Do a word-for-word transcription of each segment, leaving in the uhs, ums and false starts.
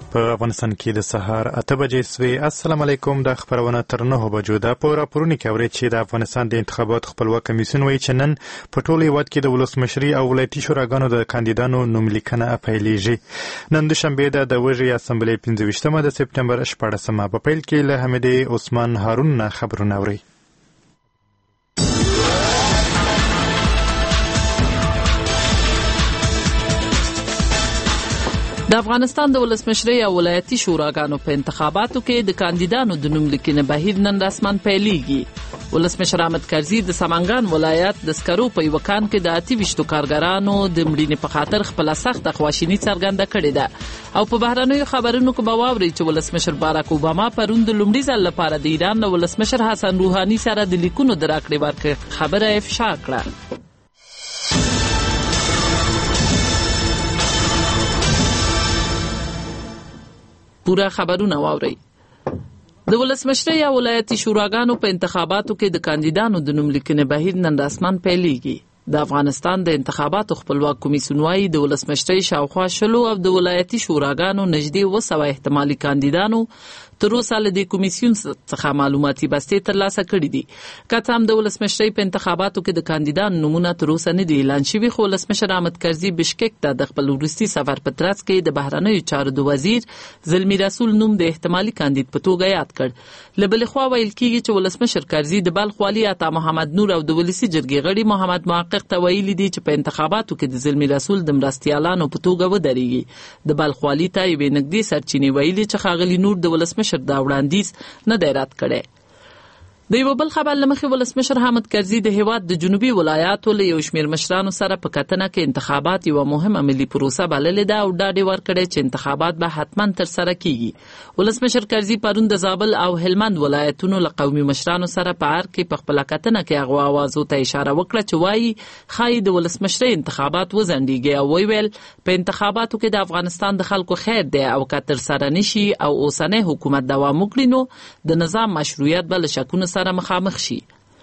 په افغانستان کې د سهار اته بجې سوې. السلام علیکم. د خبرونه تر نهو بجو ده. په راپورونو کې اورئ چې د افغانستان د انتخاباتو خپلواک کمیسیون وایي چې نن په ټول هیواد کې د ولسمشري او ولایتي شوراګانو د کاندیدانو نوملیکنه پیلیږي. نن دوشنبه ده د وژې اسمبلۍ پنځه ویشتمه د سپټمبر شپاړسمه. په پیل کې له حمیدې عثمان هارون نه خبرونه اورئ. د افغانستان د ولسمشرۍ او ولایتي شوراګانو په انتخاباتو کې د کاندیدانو د نوم لیکنې بهیر نن رسماً پیلېږي. ولسمشر احمد کرزي د سمنګان ولایت د سکرو په یوه کان کې د اته ویشتو کارګرانو د مړینې په خاطر خپله سخته خواشیني څرګنده کړې ده. او په بهرنیو خبرونو کې به واورئ چې ولسمشر باراک اوباما پرون د لومړي ځل لپاره د ایران له ولسمشر حسن روحاني سره د لیکونو د راکړې ورکړې خبره افشا کړه. پورا خبرونه واورئ. د ولسمشرۍ او ولایتي شوراګانو په انتخاباتو کې د کاندیدانو د نوم لیکنې بهیر نن رسماً پیلېږي. د افغانستان د انتخاباتو خپلواک کمیسیون وايي د ولسمشرۍ شاوخوا شلو او د ولایتي شوراګانو نږدې اوه سوه احتمالي کاندیدانو تر اوسه له دې کمیسیون څخه معلوماتي بستې ترلاسه کړي دي. که څه هم د ولسمشرۍ په انتخاباتو کې د کاندیدانو نومونه تر اوسه نه دي اعلان شوي، خو ولسمشر احمد کرزي بشکک ته د خپل وروستي سفر په ترڅ کې د بهرنیو چارو د وزیر زلمي رسول نوم د احتمالي کاندید په توګه یاد کړ. له بلې خوا ویل کېږي چې ولسمشر کرزي د بلخ والي عطا محمد نور او د ولسي جرګې غړي محمد محقق ته ویلي دي چې په انتخاباتو کې د زلمي رسول د مرستیالانو په توګه ودرېږي. د بلخ والي ته یوې نږدې سرچینې ویلي چې ښاغلي نور د ولسمشر دا وړاندیز نه دی رد کړی. د یو بل خبر له مخې ولسمشر حامد کرزي د هیواد د جنوبي ولایاتو له یو شمېر مشرانو سره په کتنه کې انتخابات یوه مهمه ملي پروسه بللې ده او ډاډ یې ورکړی چې انتخابات به حتما ترسره کیږي. ولسمشر کرزي پرون د زابل او هلمند ولایتونو له قومي مشرانو سره په ارګ کې په خپله کتنه کې هغو اوازو ته اشاره وکړه چې وایي ښایي د ولسمشرۍ انتخابات وځنډېږي او ویل په انتخاباتو کې د افغانستان د خلکو خیر دی او که ترسره نشي او اوسنی حکومت دوام وکړي نو د نظام مشروعیت به له شکونو سره مخامخ شي.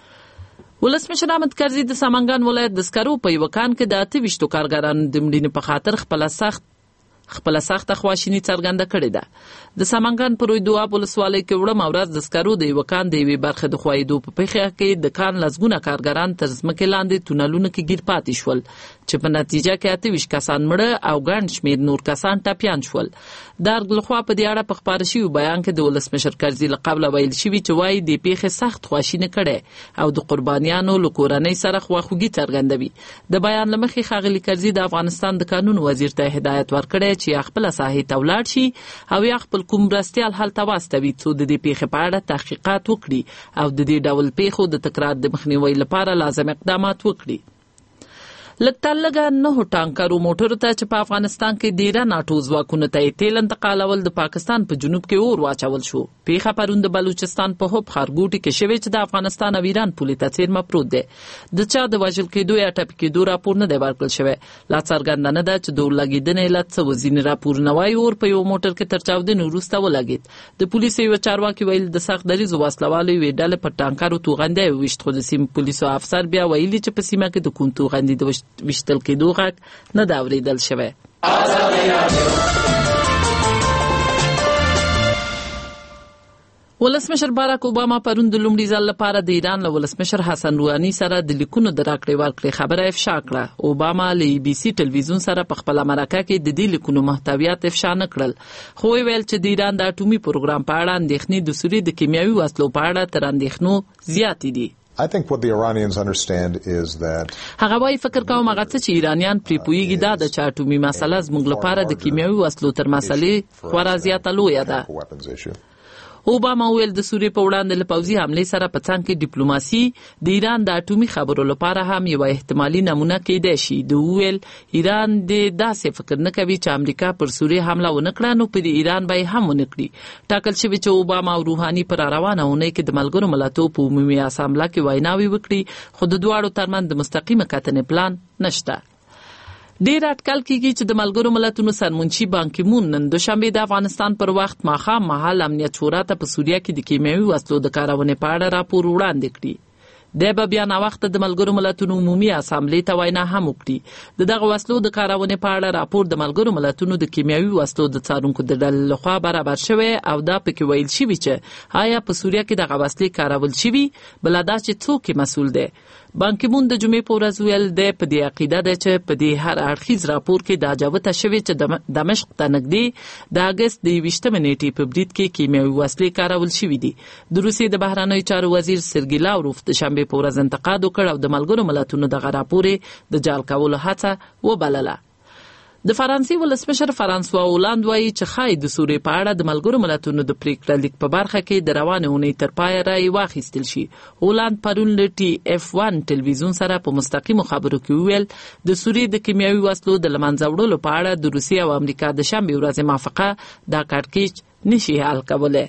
ولسمشر احمد کرزي د سمنګان ولایت د سکرو په یوه کان کې د اته ویشتو کارګرانو د مړینې په خاطر خپله سخت خپله سخته خواشیني څرګنده کړې ده. د سمنګان په روی دواب ولسوالۍ کې وړمه ورځ د سکرو د یوه کان د یوې برخې د ښویېدو په پیښه کې د کان لسګونه کارګران تر ځمکې لاندې تونلونو کې ګیر پاتې شول چې په نتیجه کې اته ویشت کسان مړه او ګڼ شمېر نور کسان ټپیان شول. د ارګ لخوا په دې اړه په خپاره شوي بیان کې د ولسمشر کرزي له قبله ویل شوي چې وایي دې پیښې سخت خواشیني کړی او د قربانیانو له کورنۍ سره خواخوږي څرګندوي. د بیان له مخې ښاغلي کرزي د افغانستان د قانون وزیر ته هدایت ورکړی چې یا خپله ساحې ته ولاړ شي او یا خپل کوم مرستیال هلته واستوي څو د دې پیښې په اړه تحقیقات وکړي او د دې ډول پیښو د تکرار د مخنیوي لپاره لازم اقدامات وکړي. لږ تر لږه نهو ټانکرو موټرو ته چې په افغانستان کې ډیره ناټو ځواکونو ته یې تیل انتقالول د پاکستان په جنوب کې اور واچول شو. پیښه پرون د بلوچستان په هوب ښارګوټي کې شوې چې د افغانستان او ایران پولې ته څیرمه پروت دی. د چا د وژل کېدو یا ټپي کېدو راپور نه دی ورکړل شوی. لا څرګنده نه ده چې د اور لګېدنې علت څه و. ځینې راپورونه وایي اور په یو موټر کې تر چاودنې وروسته ولګېد. د پولیسو یوه چارواکي ویل د سخت دریځو وسلوالو یوې ډلې پر ټانکرو توغندی وویشت، خو د سیمې پولیسو افسر بیا ویلي چې په سیمه کې د کوم توغندي د ویشتل کېدو غږ نه ده اورېدل شوی. ولسمشر باراک اوباما پرون د لومړي ځل لپاره د ایران له ولسمشر حسن روحاني سره د لیکونو د راکړې ورکړې خبره افشا کړه. اوباما له ای بي سي ټلویزیون سره په خپله مرکه کې د دې لیکونو محتویات افشا نه کړل، خو ویل چې د ایران د اټومي پروګرام په اړه اندېښنې د سوریې د کیمیاوي وسلو په اړه تر اندېښنو زیاتې دي. I think what the Iranians understand is that هغه وايي فکر کوم هغه څه چې ایرانیان پرې پوهیږي دا د چې اټومي مسله زموږ لپاره د کیمیاوي وسلو تر مسلې خورا زیاته لویه ده. اوباما ویل د سوریې په وړاندې له پوځي حملې سره په څنګ کې ډیپلوماسي د ایران د اټومي خبرو لپاره هم یوه احتمالي نمونه کېدای شي. د ویل ایران د داسې فکر نه کوي چې امریکا پر سوریې حمله ونه کړه نو پر ایران به یې هم ونه کړي. ټاکل شوي چې اوباما او روحاني پر روانه اونۍ کې د ملګرو ملتونو په عمومي اسامبله کې ویناوې وکړي، خو د دواړو ترمنځ د مستقیمه کتنې پلان نشته. ډیر اټکل کیږي چې د ملګرو ملتونو سرمنشي بان کی مون نن دوشنبه د افغانستان پر وخت ماښام مهال امنیت شورا ته په سوریه کې د کیمیاوي وسلو د کارونې په اړه راپور وړاندې کړي. د به بیا نا وخت د ملګرو ملتونو عمومي اسامبلې ته وینا هم وکړي. د دغه وسلو د کارونې په اړه راپور د ملګرو ملتونو د کیمیاوي وسلو د څارونکو د ډلې لخوا برابر شوی او دا پکې ویل شوی چې آیا په سوریه کې دغه وسلې کارول شوي، بل دا چې څوک مسؤل دی. بان کی مون د جمعې په ورځ ویل دی په دې عقیده ده چې په دې هر اړخیز راپور کې دا جوته شوی چې دمشق ته نږدې د اګست د یویشتمې نیټې په برید کې کیمیاوي وسلې کارول شوي دي. د روسیې د بهرنیو چارو وزیر سرګی لاوروف د شنبې په ورځ انتقاد وکړ او د ملګرو ملتونو دغه راپور د جال کولو هڅه وبلله. د فرانسې ولسمشر فرانسوا اولاند وایي چې ښایي د سوریې په اړه د ملګرو ملتونو د پریکړه لیک په برخه کې د روانې اونۍ تر پایه رایې واخیستل شي. اولاند پرون له ټي اف وان ټلویزیون سره په مستقیمو خبرو کې وویل د سوریې د کیمیاوي وسلو د له منځه وړلو په اړه د روسیې او امریکا د شنبې ورځې موافقه دا کړکېچ نشي حل کولی.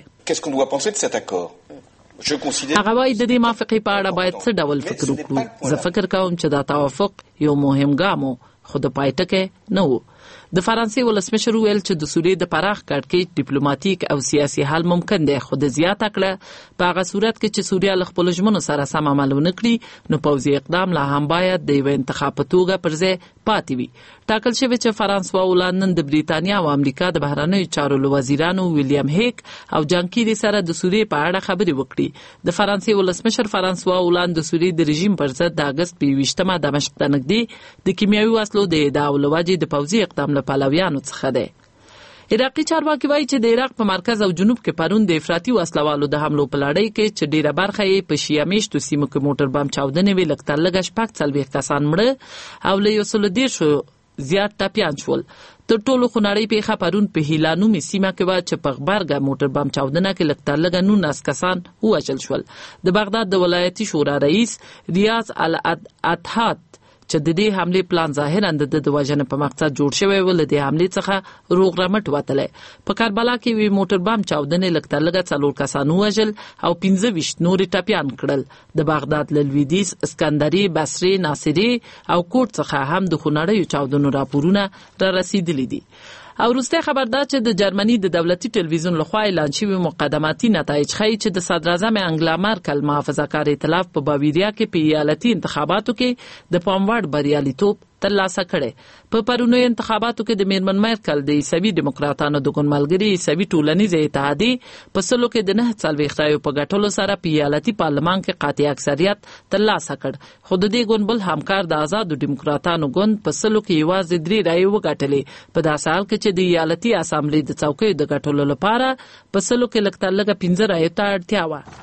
هغه وایي د دې موافقې په اړه باید څه ډول فکر وکړو. زه فکر کوم چې دا توافق یو مهم ګام و خو د پای ټکی نه و. د فرانسې ولسمشر ویل چې د سوریې د پراخ کړکېچ ډیپلوماټیک او سیاسي حل ممکن دی، خو د زیاته کړه په هغه صورت کې چې سوریه له خپلو ژمنو سره سم عمل ونه کړي نو پوځي اقدام لا هم باید د یوه انتخاب په توګه پر ځای پاتې وي. ټاکل شوی چې فرانسوا اولاند نن د بریتانیا او امریکا د بهرنیو چارو له وزیرانو ویلیام هیک او جان کیری سره د سوریې په اړه خبرې وکړي. د فرانسې ولسمشر فرانسوا اولاند د سوریې د رژیم پر ضد د اګست په یویشتمه دمشق ته نږدې د کیمیاوي وسلو د ادعاو له وجې د پوځي اقدام له پلویانو څخه دی. عراقي چارواکي وایي چې د عراق په مرکز او جنوب کې پرون د افراطي وسلوالو د حملو په لړۍ کې چې ډیره برخه یې په شیعه میشتو سیمو کې موټر بم چاودنې وې، لږ تر لږه شپږ څلوېښت کسان مړه او له یو سلو دېرشو زیات ټپیان شول. تر ټولو خونړۍ پیښه پرون په هیلا نومې سیمه کې وه چې په غبرګه موټر بم چاودنه کې لږ تر لږه نولس کسان ووژل شول. د بغداد د ولایتي شورا رئیس ریاض الاتحاد چې د دې حملې پلان ظاهرا د د وژنې په مقصد جوړ شوی و، له دې حملې څخه روغ رمټ وتلی. په کربلا کې وی موټر بم چاودنې لږ تر لږه څلور کسان ووژل او پنځه ویشت نورې ټپیان کړل. د بغداد له لویدیځ، اسکندري، بصرې، ناصري او کوټ څخه هم د خونړیو چاودنو راپورونه را رسیدلي دي. او وروستی خبر دا چې د جرمني د دولتي ټلویزیون لخوا اعلان شوي مقدماتي نتایج ښیي چې د صدراعظم انګلا مارکل محافظه‌کار ائتلاف په باویریا کې په ایالتي انتخاباتو کې د پام وړ بریالیتوب ترلاسه کړي. په پرونیو انتخاباتو کې د میرمن مارکل د عیسوي ډیموکراتانو د ګوند ملګري عیسوي ټولنیزې اتحادیې په سلو کې د نهه څلوېښت رایو په ګټلو سره په ایالتي پارلمان کې قاطع اکثریت ترلاسه کړ، خو د دې ګوند بل همکار د آزادو ډیموکراتانو ګوند په سلو کې یوازې درې رایې وګټلې. په داسې حال کې چې د ایالتي اسامبلې د څوکیو د ګټلو لپاره په سلو کې لږ تر لږه پنځه رایو ته اړتیا وه.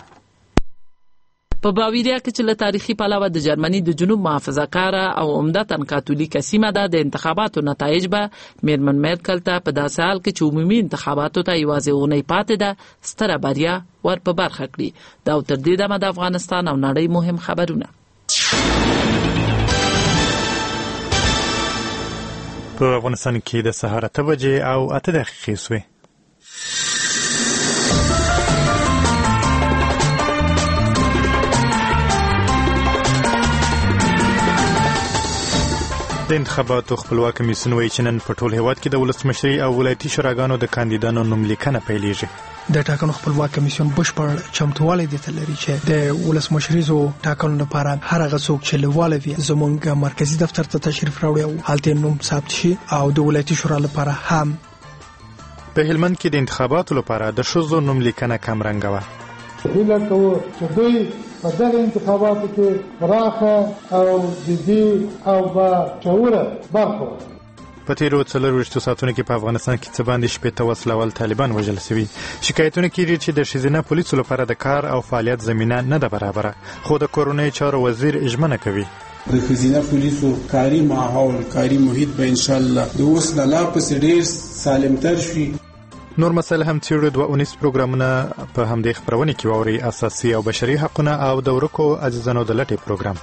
په باویریا کې چې له تاریخي پلوه د جرمني د جنوب محافظه‌کاره او عمدتاً کاتولیکه سیمه ده، د انتخاباتو نتایج به میرمن مارکل ته په داسې حال کې چې عمومي انتخاباتو ته یوازې اونۍ پاتې ده ستره بریا ور په برخه کړي. دا تر دې دمه د افغانستان او نړۍ مهم خبرونه. په افغانستان کې د سهار اته بجې او اته دقیقې سوې. د انتخاباتو خپلواک کمیسیون وایي چې نن په ټول هیواد کې د ولسمشري او ولایتي شوراګانو د کاندیدانو نوملیکنه پیلېږي. د ټاکنو خپلواک کمیسیون بشپړ چمتووالی دی لري چې د ولسمشریزو ټاکنو لپاره هر هغه څوک چې لیواله وي زموږ مرکزی دفتر ته تشریف راوړي او هلته نوم ثبت شي، او د ولایتي شورا لپاره هم په هلمند کې د انتخاباتو لپاره د ښځو نوملیکنه کمرنګه وه. هیله کوو چې دوی په دغه انتخاباتو کې پراخه او جدي او باشعوره برخه واخلي. په تیرو څلرویشتو ساعتونو کې په افغانستان کې څه باندې شپېته وسله وال طالبان وژل شوي. شکایتونه کېږي چې د ښځینه پولیسو لپاره د کار او فعالیت زمینه نه ده برابره، خو د کورنۍ چارو وزیر ژمنه کوي د ښځینه پولیسو کاري ماحول، کاري محیط به انشاءالله د اوس نه لا پسې ډېر سالمتر شي. نور مسایل هم څېړو. دوه اونیز پروګرامونه په همدې خپرونې کې واورئ: اساسي او بشري حقونه او د ورکو عزیزانو د لټې پروګرام.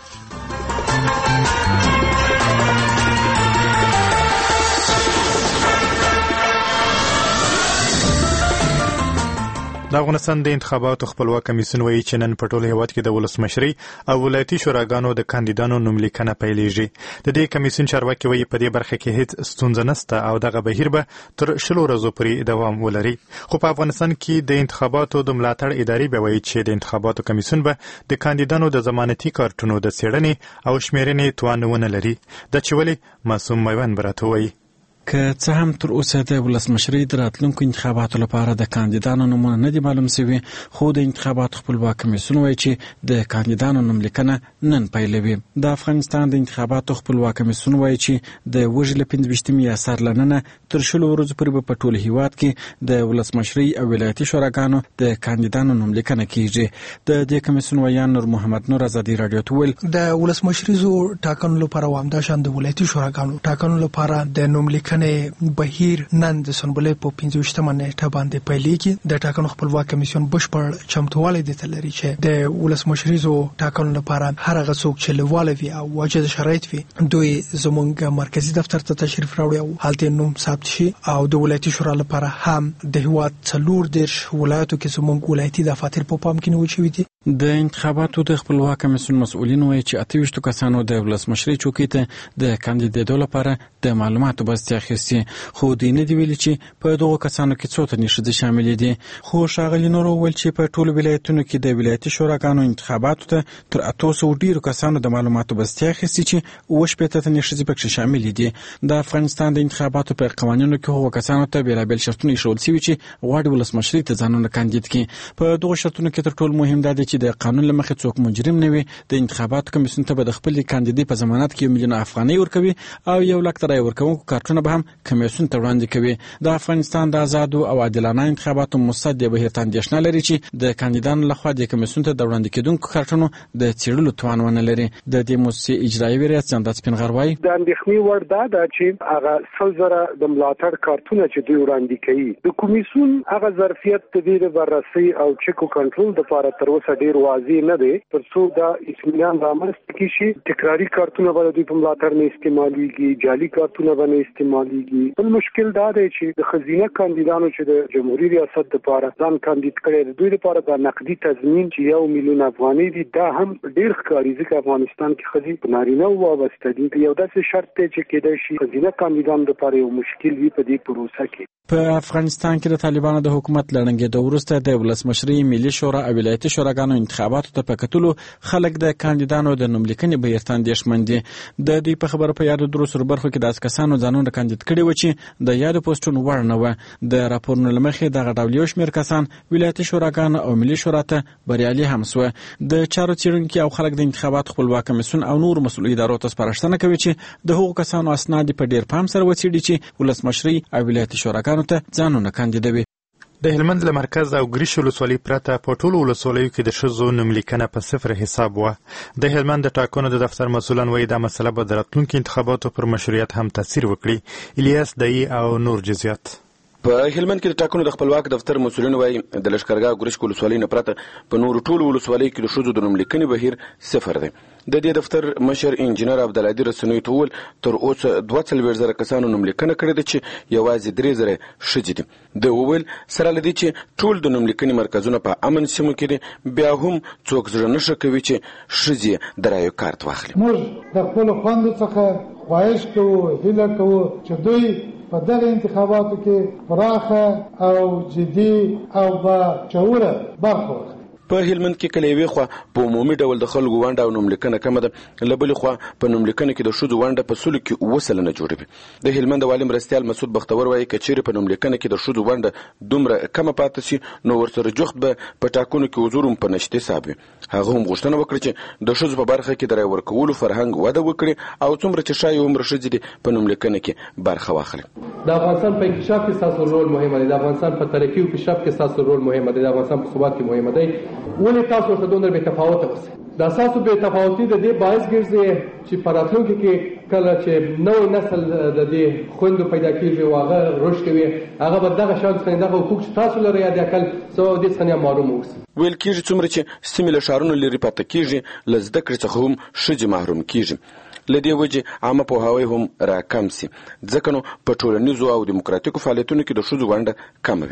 د افغانستان د انتخاباتو خپلواک کمیسیون وایي چې نن په ټول هیواد کې د ولسمشري او ولایتي شوراګانو د کاندیدانو نوملیکنه پیلېږي. د دې کمیسیون چارواکي وایي په دې برخه کې هیڅ ستونزه نشته او دغه بهیر به تر شلو ورځو پورې دوام ولري. خو په افغانستان کې د انتخاباتو د ملاتړ ادارې به وایي چې د انتخاباتو کمیسیون به د کاندیدانو د ضمانتي کارتونو د څېړنې او شمیرنې توان ونه لري. دا چې ولې معصوم میوند براته وایي. که څه هم تر اوسه د ولسمشرۍ د راتلونکو انتخاباتو لپاره د کاندیدانو نومونه نه دي معلوم شوي، خو د انتخاباتو خپلواک کمیسیون وایي چې د کاندیدانو نوملیکنه نن پیلوي. د افغانستان د انتخاباتو خپلواک کمیسیون وایي چې د وژې له پنځه ویشتمې اثر له ننه تر شلو ورځو پورې به په ټول هیواد کې د ولسمشرۍ او ولایتي شوراګانو د کاندیدانو نوملیکنه کیږي. د دې کمیسیون ویان نور محمد نور ازادي رادیو ته ویل د ولسمشریزو ټاکنو لپاره همداشان د ولایتي شوراګانو ټاکنو لپاره د نوملیکنه بهیر نن د سنبلې په پنځه ویشتمه نیټه باندې پیلېږي. د ټاکنو خپلواک کمیسیون بشپړ چمتووالی د لري چې د ولسمشریزو ټاکنو لپاره هر هغه څوک چې لیواله وي او واجد شرایط وي دوی زموږ مرکزی دفتر ته تشریف راوړي او هلته نوم ثبت شي. او د ولایتي شورا لپاره هم د هیواد څلور دیرش ولایتو کې زموږ ولایتي دفاتر په پام کې نیول شوي دي. د انتخاباتو د خپلواک کمیسیون مسؤلین وایي چې اته ویشت کسانو د ولسمشرۍ چوکۍ ته د کاندیدېدو لپاره د معلوماتو بسته اخیستي، خو دوی نه دي ویلي چې په دغو کسانو کې څو تنې ښځې شاملې دي. خو ښاغلي نور وویل چې په ټولو ولایتونو کې د ولایتي شوراګانو انتخاباتو ته تر اتو سوو ډېرو کسانو د معلوماتو بسته اخیستي چې اووه شپېته تنې ښځې پکښې شاملې دي. د افغانستان د انتخاباتو په قوانینو کې هغو کسانو ته بېلابېل شرطونه ایښودل شوي چې غواړي ولسمشرۍ ته ځانونه کاندید کړي. په دغو شرطونو کې تر ټولو مهم دا دی چې د قانون له مخې څوک مجرم نه وي. د انتخاباتو کمیسیون ته به د خپلې کاندیدۍ په ضمانت کې یو میلیون افغانۍ ورکوي او یو لک د رایې ورکوونکو کارتونه به هم کمیسیون ته وړاندې کوي. د افغانستان د آزادو او عادلانه انتخاباتو موسسه دې بهیر ته اندېښنه لري چې د کاندیدانو لخوا د کمیسیون ته د وړاندې کېدونکو کارتونو د څېړلو توان ونه لري. د دې موسسې اجرایي ریاست جنت سپینغر وایي د اندېښنې وړ دا ده چې هغه سل زره د ملاتړ کارتونه چې دوی وړاندې کوي د کمیسیون هغه ظرفیت د دې د بررسۍ او چک او کنټرول لپاره تر اوسه ډېر واضح نه دی تر څو دا اطمینان رامنځته کړي چې تکراري کارتونه به دوی په ملاتړ نه استعمالېږي، جعلي کارتونه به نه استعمالېږي. بل مشکل دا دی چې د ښځینه کاندیدانو چې د جمهوري ریاست لپاره ځان کاندید کړی د دوی لپاره د نقدي تضمین چې یو میلیون افغانۍ دي دا هم ډېر ښکاري ځکه افغانستان کې ښځې په نارینه‌و وابسته دي. یو داسې شرط دی چې کېدای شي ښځینه کاندیدانو لپاره یو مشکل وي په دې پروسه کې. په افغانستان کې د طالبانو د حکومت لړنګېدو وروسته د ولسمشرۍ، ملي شورا او ولایتي شوراګانو انتخاباتو ته په کتلو خلک د کاندیدانو د نوملیکنې بهیر ته اندېښمن دي. د دوی په خبره په یادو درو سرو برخو کې داسې کسانو ځانونه کاندید کړي وو چې د یادو پوسټونو وړ نه وه. د راپورونو له مخې دغه ډول یو شمېر کسان ولایتي شوراګانو او ملي شورا ته بریالي هم سوه. د چارو څېړونکي او خلک د انتخاباتو خپلواک کمیسیون او نورو مسؤلو ادارو ته سپارښتنه کوي چې د هغو کسانو اسناد په ډېر پام سره وڅېړي چې ولسمشرۍ او ولایتي شوراګانو ته ځانونه کاندیدوي. د هلمند له مرکز او ګریش ولسوالۍ پرته په ټولو ولسوالیو کې د ښځو نوملیکنه په صفر حساب وه. د هلمند د ټاکنو د دفتر مسؤلان وایي دا مسله به د راتلونکي انتخاباتو پر مشروعیت هم تاثیر وکړي. الیاس دایی او نور جزیات. په هلمند کې د ټاکنو د خپلواک دفتر مسؤلین وایي د لښکرګاه ګریش ولسوالۍ نه پرته په نورو ټولو ولسوالیو کې د ښځو د نوملیکنې بهیر صفر دی. د دې دفتر مشر انجینر عبدالعادي رسنوي ته وویل تر اوسه دوه څلوېښت زره کسانو نوملیکنه کړې ده چې یوازې درې زره ښځې دي. ده وویل سره له دې چې ټول د نوملیکنې مرکزونه په امن سیمو کې دي بیا هم څوک زړه نه ښه کوي چې ښځې د رایو کارت واخلي. موږ د خپلو خویندو څخه خواهش کوو، هیله کوو چې دوی په دغه انتخاباتو کې پراخه او جدي او باچوره برخه واخلي. په هلمند کې کله یوې خوا په عمومي ډول د خلکو ونډه او نوملیکنه کمه ده، له بلې خوا په نوملیکنه کې د ښځو ونډه په سلو کې اووه سلنه جوړوي. د هلمند والي مرستیال مسعود بختور وایي که چیرې په نوملیکنه کې د ښځو ونډه دومره کمه پاتې سي نو ورسره جوخت به په ټاکنو کې حضور هم په نشت حساب وي. هغه هم غوښتنه وکړه چې د ښځو په برخه کې د رایې ورکولو فرهنګ وده وکړي او څومره چې ښایي عمر ښځې دي په نوملیکنه کې برخه واخلي. د افغانستان په انکشاف کې ستاسو رول مهم دی، د افغانستان په ترقي او پیشرفت کې ستاسو رول مهم دی، د افغانستان په ثبات کې مهم دی. ولې تاسو ورته دومره بې تفاوته اوسئ؟ دا ستاسو بې تفاوتي د دې باعث ګرځي چې په راتلونکي کې کله چې نوی نسل د دې خویندو پیدا کېږي او هغه رشد کوي هغه به دغه شان څخه دغه حقوق چې تاسو لرئ د عقل څه دې څخه محروم اوسي. ویل کېږي څومره چې سیمې له ښارونو لرې پاتې کېږي له زده کړې څخه هم ښځې محروم کېږي. له دې وجې عامه پوهاوی هم راکم سي ځکه نو په ټولنیزو او دیموکراتیکو فعالیتونو کې د ښځو ونډه کمه وي.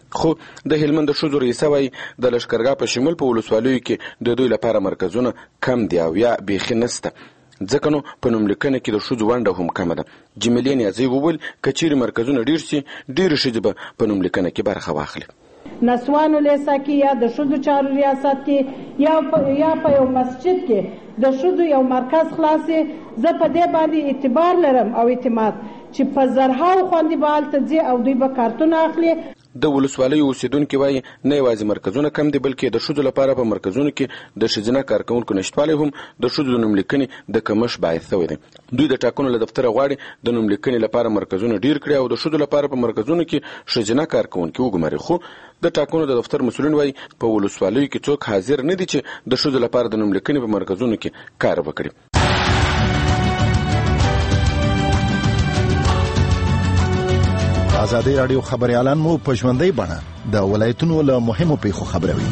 خو د هلمند ښځو رئیسه وایي د لښکرګاه په شمول په ولسوالیو کې د دوی لپاره مرکزونه کم دي او یا بیخي نسته، ځکه نو په نوملیکنه کې د ښځو ونډه هم کمه ده. جمیلې نیازی وویل که چیرې مرکزونه ډېر شي ډېرې ښځې به په نوملیکنه کې برخه واخلي. نسوانو لیسا کې یا د ښځو چارو ریاست کې یا یا په یو مسجد کې د ښځو یو مرکز خلاصي، زه په دې باندې اعتبار لرم او اعتماد چې په زرهاو خوندې به هلته ځي او دوی به کارتونه اخلي. د ولسوالیو اوسیدونکي وایي نه یوازې مرکزونه کم دي بلکې د ښځو لپاره په مرکزونو کې د ښځینه کارکوونکو نشتوالی هم د ښځو د نوملیکنې د کمښت باعث شوی دی. دوی د ټاکنو له دفتره غواړي د نوملیکنې لپاره مرکزونه ډیر کړي او د ښځو لپاره په مرکزونو کې ښځینه کارکوونکي وګماري. خو د ټاکنو د دفتر مسؤلین وایي په ولسوالیو کې څوک حاضر نه دي چې د ښځو لپاره د نوملیکنې په مرکزونو کې کار وکړي. ازادي راډیو خبريالان مو په ژوندۍ بڼه د ولایتونو له مهمو پیښو خبروي.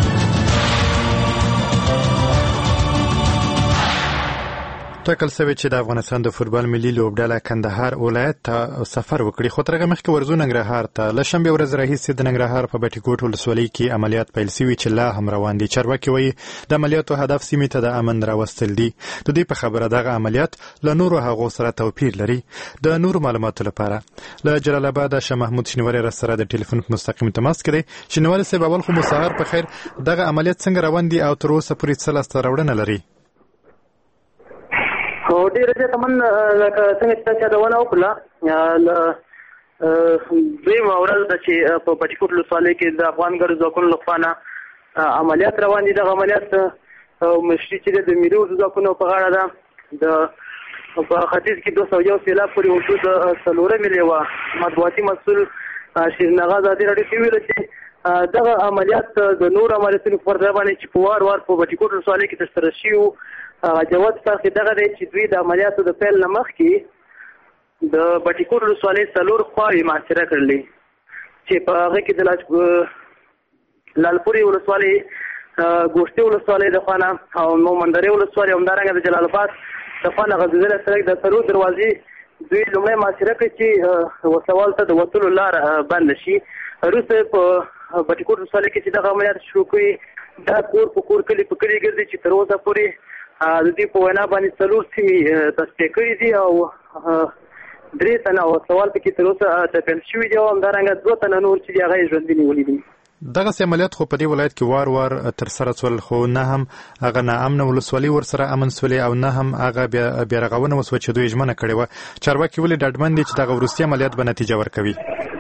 ټاکل شوی چې د افغانستان د فوتبال ملي لوبډله کندهار ولایت ته سفر وکړي، خو تر هغه مخکې ورځو ننګرهار ته. له شنبې ورځې راهیسې د ننګرهار په بټي کوټ ولسوالۍ کې عملیات پیل شوي چې لا هم روان دي. چارواکي وایي د عملیاتو هدف سیمې ته د امن راوستل دي. د دوی په خبره دغه عملیات له نورو هغو سره توپیر لري. د نورو معلوماتو لپاره له جلال آباد شاه محمود شینواری را سره د ټلیفون په مستقیم تماس کې دی. شینواری صاحب، اول خو مو سهار په خیر. دغه عملیات څنګه روان دي او تر اوسه پورې څه لاسته راوړنه لري؟ او ډېر زیات من لکه څنګه چې تاسو یادونه وکړه، دویمه ورځ ده چې په بټي کوټ ولسوالۍ کې د افغان ګډو ځواکونو لخوا نه عملیات روان دي. دغه عملیات مشري چې د ملي اردو ځواکونو په غاړه ده. د په ختیځ کې دوه سوه یو سېلاب پورې وشو. د څلورمې لیوه مطبوعاتي مسؤل شیرین اغا ازادي راډیو ته ویل چې دغه عملیات د نور عملیاتونو په پرځای باندې چې په وار وار په بټي کوټ ولسوالۍ کې ترسره شوي جواب تاسو دغه دی چې دوی د عملیاتو د پیل نه مخکې د بټي کوټ ولسوالۍ څلور خواوې محاصره کړلې چې په هغه کې د لالپورې ولسوالۍ، ګوشتې ولسوالۍ د خوا نه او مومندرې ولسوالۍ، همدارنګه د جلال آباد د خوا نه غځېدلی سړک د څلور دروازې دوی لومړی محاصره کړې چې وسوال ته د وتلو لاره بنده شي. وروسته په بټي کوټ ولسوالۍ کې چې دغه عملیات شروع کړي، دا کور په کور کلي په کلي ګرځي چې تر اوسه پورې د دې په وینا باندې څلور سیمې تصفیه کړي دي او درې تنه وسوال پکې تر اوسه ټپیان شوي دي او همدارنګه دوه تنه نور چې دي هغه یې ژوندي نیولي دي. دغسې عملیات خو په دې ولایت کې وار وار ترسره شول، خو نه هم هغه ناامنه ولسوالۍ ورسره امن سولې او نه هم هغه بیارغونه وسوه چې دوی ژمنه کړې وه. چارواکي ولې ډاډمن دي چې دغه وروستي عملیات به نتیجه ورکوي؟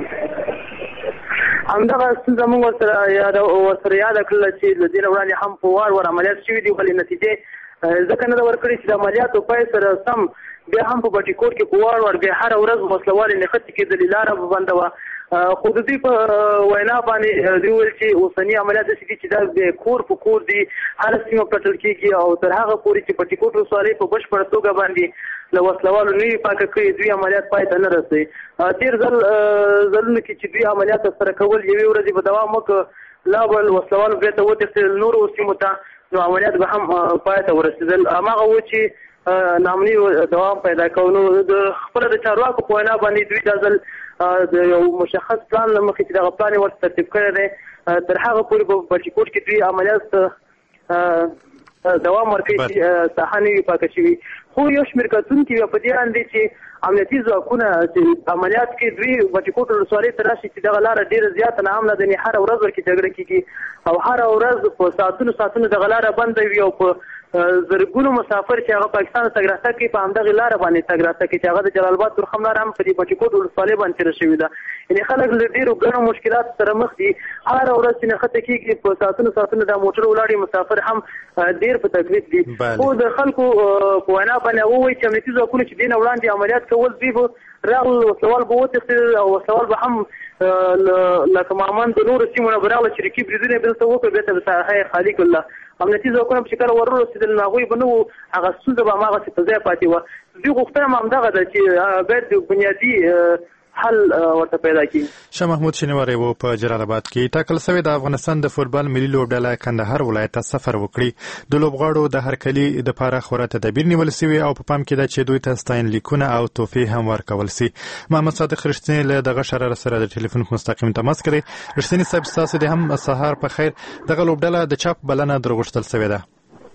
همدغه ستونزه موږ ورسره یاده کړله چې له دې نه وړاندې هم په وار وار عملیات شوي دي، ولې نتیجې ځکه نه ده ورکړې چې د عملیاتو پای سره سم بیا هم په بټي کوټ کې په وار وار بیا هره ورځ وسله والې نښتې کېدلې، لاره به بنده وه. خو د دوی په وینا باندې دوی ویل چې اوسني عملیات داسې دي چې دا د کور په کور دي، هره سیمه پلټل کېږي او تر هغه پورې چې بټي کوټ ولسوالۍ په بشپړه توګه باندې له وسله والو نه وي پاکه کړې، دوی عملیات پای ته نه رسوي. تېر ځل ځلونو کې چې دوی عملیات ترسره کول یوې ورځې به دوام وکړ، لا به وسله والو بېرته وتښتېدل نورو سیمو ته، نو عملیات به هم پای ته ورسېدل. هماغه و چې نامني دوام پیدا کوو. نو د خپله د چارواکو په وینا باندې دوی دا ځل د یو مشخص پلان له مخې چې دغه پلان یې ورته ترتیب کړی دی، تر هغه پورې په بټي کوټ کې دوی عملیات دوام ورکوي چې ساحه نه وي پاکه شوي. خو یو شمېر کتونکي په دې اند دي چې امنیتي ځواکونه چې عملیات کې دوی بټي کوټ ولسوالۍ ته راشي چې دغه لاره ډېره زیاته ناامنه ده، هره ورځ ورکې جګړه کېږي او هره ورځ په ساعتونو ساعتونو دغه لاره بنده وي او په زرګونو مسافر چې هغه پاکستان ته تګ راتګ کوي په همدغې لاره باندې تګ راتګ کوي چې هغه د جلال آباد تورخم لاره هم په دې بټي کوټ ولسوالۍ باندې تېره شوې ده. یعنې خلک له ډېرو ګڼو مشکلاتو سره مخ دي. هره ورځ چې نښته کېږي په ساعتونو ساعتونو دا موټر ولاړ مسافر هم ډېر په تکلیف دي. خو د خلکو په وینا باندې ووایي چې امنیتي ځواکونه چې دې نه وړاندې عملیات کول، دوی به راغلل وسلوال به وتښتېدل او وسلوال به هم لکه معمن د نورو سیمو نه به راغله چې رقیب بریدونه یې دلته وکړه، بېرته به ساحه یې خالي کړله. امنیتي ځواکونه چې کله ور ورسېدل نو هغوی به نه وو، هغه ستونزه به هماغسې په ځای پاتې وه. دوی غوښتنه هم همدغه ده چې باید د بنیادي حل ورته پیدا کړي. شاه محمود شینواری و په جلال آباد کې ټاکل شوی د افغانستان د فوټبال ملي لوبډله کندهار ولایت ته سفر وکړي. د لوبغاړو د هرکلي د لپاره خورا تدابیر نیول شوي او په پام کې ده چې دوی ته ستاینلیکونه او تحفې هم ورکول شي. محمد صادق رښتینی له دغه شراره سره د ټلیفون مستقیم تماس کړی. رښتینی صاحب ستاسو د هم سهار په خیر. دغه لوبډله د چاپ بلنه درغوښتل شوې ده.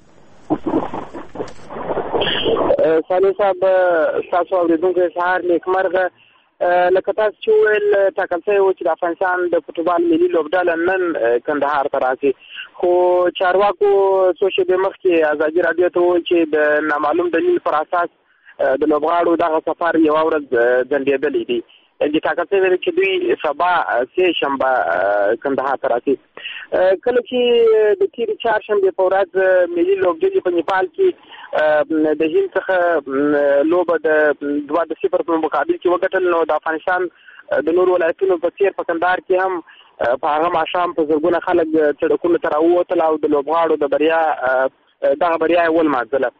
صالح صاحب ستاسو اورېدونکو سهار نیکمرغه. لکه تاسو چې وویل ټاکل شوی و چې د افغانستان د فوټبال ملي لوبډله نن کندهار ته راځي، خو چارواکو څو شېبې مخکې ازادي راډیو ته وویل چې د نامعلوم دلیل پر اساس د لوبغاړو دغه سفر یوه ورځ ځنډېدلی دی. د ټاکل شوی دی چې دوی سبا سه شنبه کندهار ته راځي. کله چې د تېرې چهارشنبې په ورځ ملي لوبډلې په نیپال کې د هند څخه لوبه د دوه د صفر په مقابل کې وګټل، نو د افغانستان د نورو ولایتونو په څېر په کندهار کې هم په هغه ماښام په زرګونه خلک سړکونو ته راووتل او د لوبغاړو د بریا دغه بریا یې ولمانځله.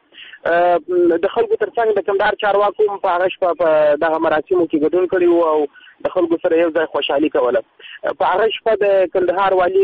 د خلکو ترڅنګ د کندهار چارواکو هم په هغه شپه په دغه مراسمو کې ګډون کړی و او د خلکو سره یو ځای خوشحالي کوله. په هغه شپه د کندهار والي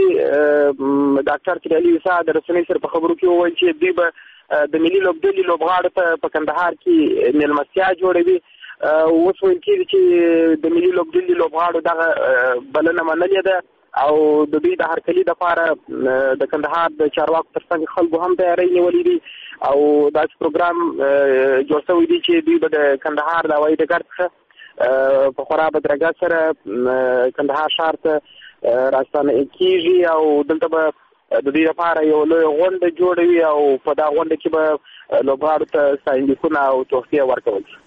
ډاکټر کریالي عیسی د رسنیو سره په خبرو کې وویل چې دوی به د ملي لوبډلې لوبغاړو ته په کندهار کې میلمستیا جوړوي. اوس ویل کېږي چې د ملي لوبډلې لوبغاړو دغه بلنه منلې ده او د دوی د هرکلي دپاره د کندهار د چارواکو ترڅنګ خلکو هم تیاری نیولې دي او داسې پروګرام جوړ شوی دی چې دوی به د کندهار د هوایي ډګر څخه په خورا بدرګه سره کندهار ښار ته راستانه کېږي او دلته به د دې لپاره یو لوی غونډه جوړوي او په دا غونډه کې به لوبغاړو ته ستاینلیکونه او تحفې ورکول شي.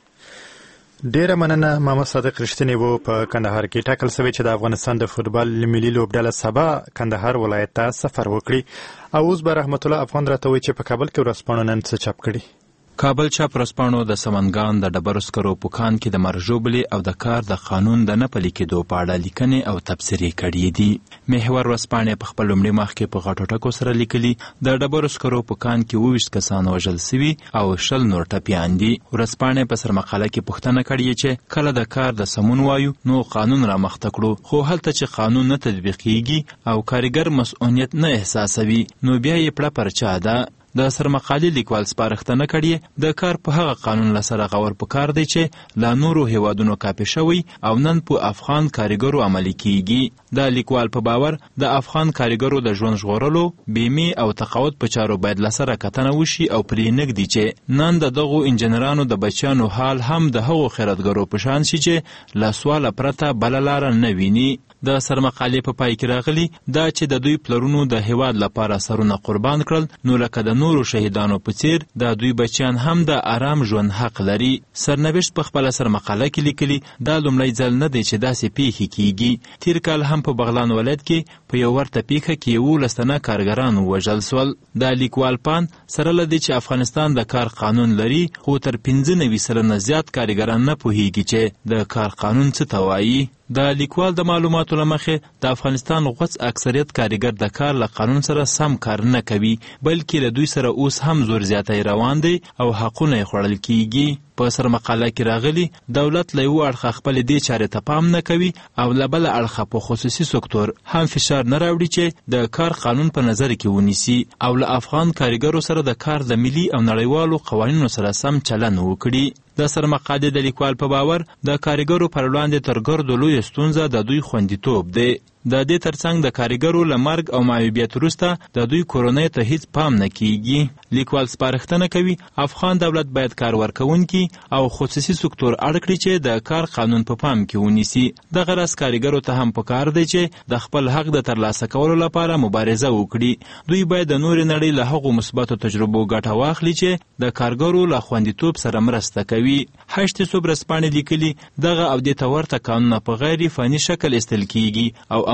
ډیره مننه. محمد صادق رښتینی و په کندهار کې. ټاکل شوی چې د افغانستان د فوټبال ملي لوبډله سبا کندهار ولایت ته سفر وکړي. او اوس به رحمت الله افغان راته وایي چې په کابل کې ورځپاڼو نن څه چاپ کړي. کابل چاپ ورځپاڼو د سمنګان د ډبرو سکرو په کان کې د مرژوبلې او د کار د قانون د نه پلي کېدو په اړه لیکنې او تبصرې کړي دي. محور ورځپاڼې په خپل لومړي مخ کې په غټو ټکو سره لیکلي د ډبرو سکرو په کان کې اووه ویشت کسان وژل سوي او شل نور ټپیان دي. ورځپاڼې په سرمقاله کې پوښتنه کړې چې کله د کار د سمون وایو نو قانون رامخته کړو، خو هلته چې قانون نه تطبیقېږي او کارګر مسؤلیت نه احساسوي نو بیا یې پړه پر چا ده. د سرمقالې لیکوال سپارښتنه کړې د کار په هغه قانون له سره غور پکار دی چې لا نورو هیوادونو کاپي شوی او نن په افغان کارګرو عملي کیږي. د لیکوال په باور د افغان کارګرو د ژوند ژغورلو، بیمې او تقاعد په چارو باید له سره کتنه وشي او پرې نږدي چې نن د دغو انجنیرانو د بچیانو حال هم د هغو خیراتګرو په شان شي چې له سواله پرته بله لاره نه ویني. د سرمقالې په پای کې راغلي دا چې د دوی پلرونو د هیواد لپاره سرونه قربان کړل، نو لکه د نورو شهیدانو په څیر د دوی بچیان هم د آرام ژوند حق لري. سرنوشت په خپله سرمقاله کې لیکلي دا لومړی ځل نه دی چې داسې پیښې کیږي. تیر کال هم په بغلان ولایت کې په یو ورته پیښه کې یولس تنه کارګران ووژل سول. د لیکوال پان سره له دې چې افغانستان د کار قانون لري، خو تر پنځه نوي سلنه زیات کارګران نه پوهیږي چې د کار قانون څه ته وایي. د لیکوال د معلوماتو له مخې د افغانستان غوڅ اکثریت کارګر د کار له قانون سره سم کار نه کوي، بلکې له دوی سره اوس هم زور زیاتی روان دی او حقونه یې خوړل کیږي. په سرمقاله کې راغلي دولت له یوه اړخه خپلې دې چارې ته پام نه کوي او له بله اړخه په خصوصي سکتور هم فشار نه راوړي چې د کار قانون په نظر کې ونیسي او له افغان کارګرو سره د کار د ملي او نړیوالو قوانینو سره سم چلن وکړي. د سرمقالې د لیکوال په باور د کارګرو پر وړاندې تر ګردو لویه ستونزه د دوی خوندیتوب دی. د دې ترڅنګ د کارګرو له مرګ او معیوبیت وروسته د دوی کورنۍ ته هیڅ پام نه کیږي. لیکوال سپارښتنه کوي افغان دولت باید کار ورکوونکي او خصوصي سکتور اړ کړي چې د کار قانون په پام کې ونیسي. دغه راز کارګرو ته هم پکار دی چې د خپل حق د ترلاسه کولو لپاره مبارزه وکړي. دوی باید د نورې نړۍ له هغو مثبتو تجربو ګټه واخلي چې د کارګرو له خوندیتوب سره مرسته کوي. هشت صبح ورځپاڼې لیکلي دغه او دې ته ورته قانونه په غیر فني شکل ایستل کیږي او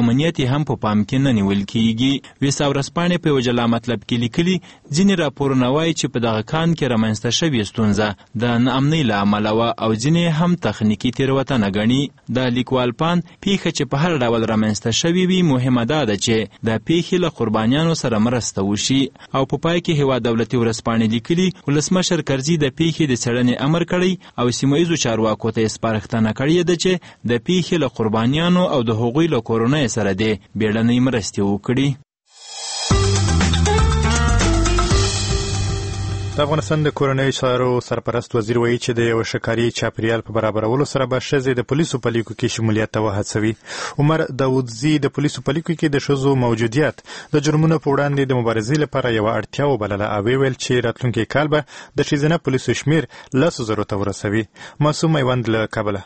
امنیت هم په پام کې نه نیول کیږي. ویسا ورځپاڼې په یو جلا مطلب کې لیکلي ځینې راپورونه وایي چې په دغه کان کې رامنځته شوې ستونزه د ناامنۍ له امله وه او ځینې هم تخنیکي تېروتنه ګڼي. د لیکوال پان پیښه چې په هر ډول رامنځته شوې وي مهمه ده ده چې د پیښې له قربانیانو سره مرسته وشي. او په پای کې هیواد دولتي ورځپاڼې لیکلي ولسمشر کرزي د پیښې د څېړنې امر کړی او سیمه ییزو چارواکو ته یې سپارښتنه کړې ده چې د پیښې له قربانیانو او د هغوی له کورنیو سره دې بیړنۍ مرستې وکړي. د افغانستان د کورنیو چارو سرپرست وزیر وایي چې د یو ښکاري چاپیریال په برابرولو سره به ښځې د پولیسو په لیکو کې شمولیت ته وهڅوي. عمر داودزي د پولیسو په لیکو کې د ښځو موجودیت د جرمونو په وړاندې د مبارزې لپاره یوه اړتیا وبلله او ویل چې راتلونکي کال به د ښځینه پولیسو شمیر لسو زرو ته ورسوي. معصوم میوند له کابله.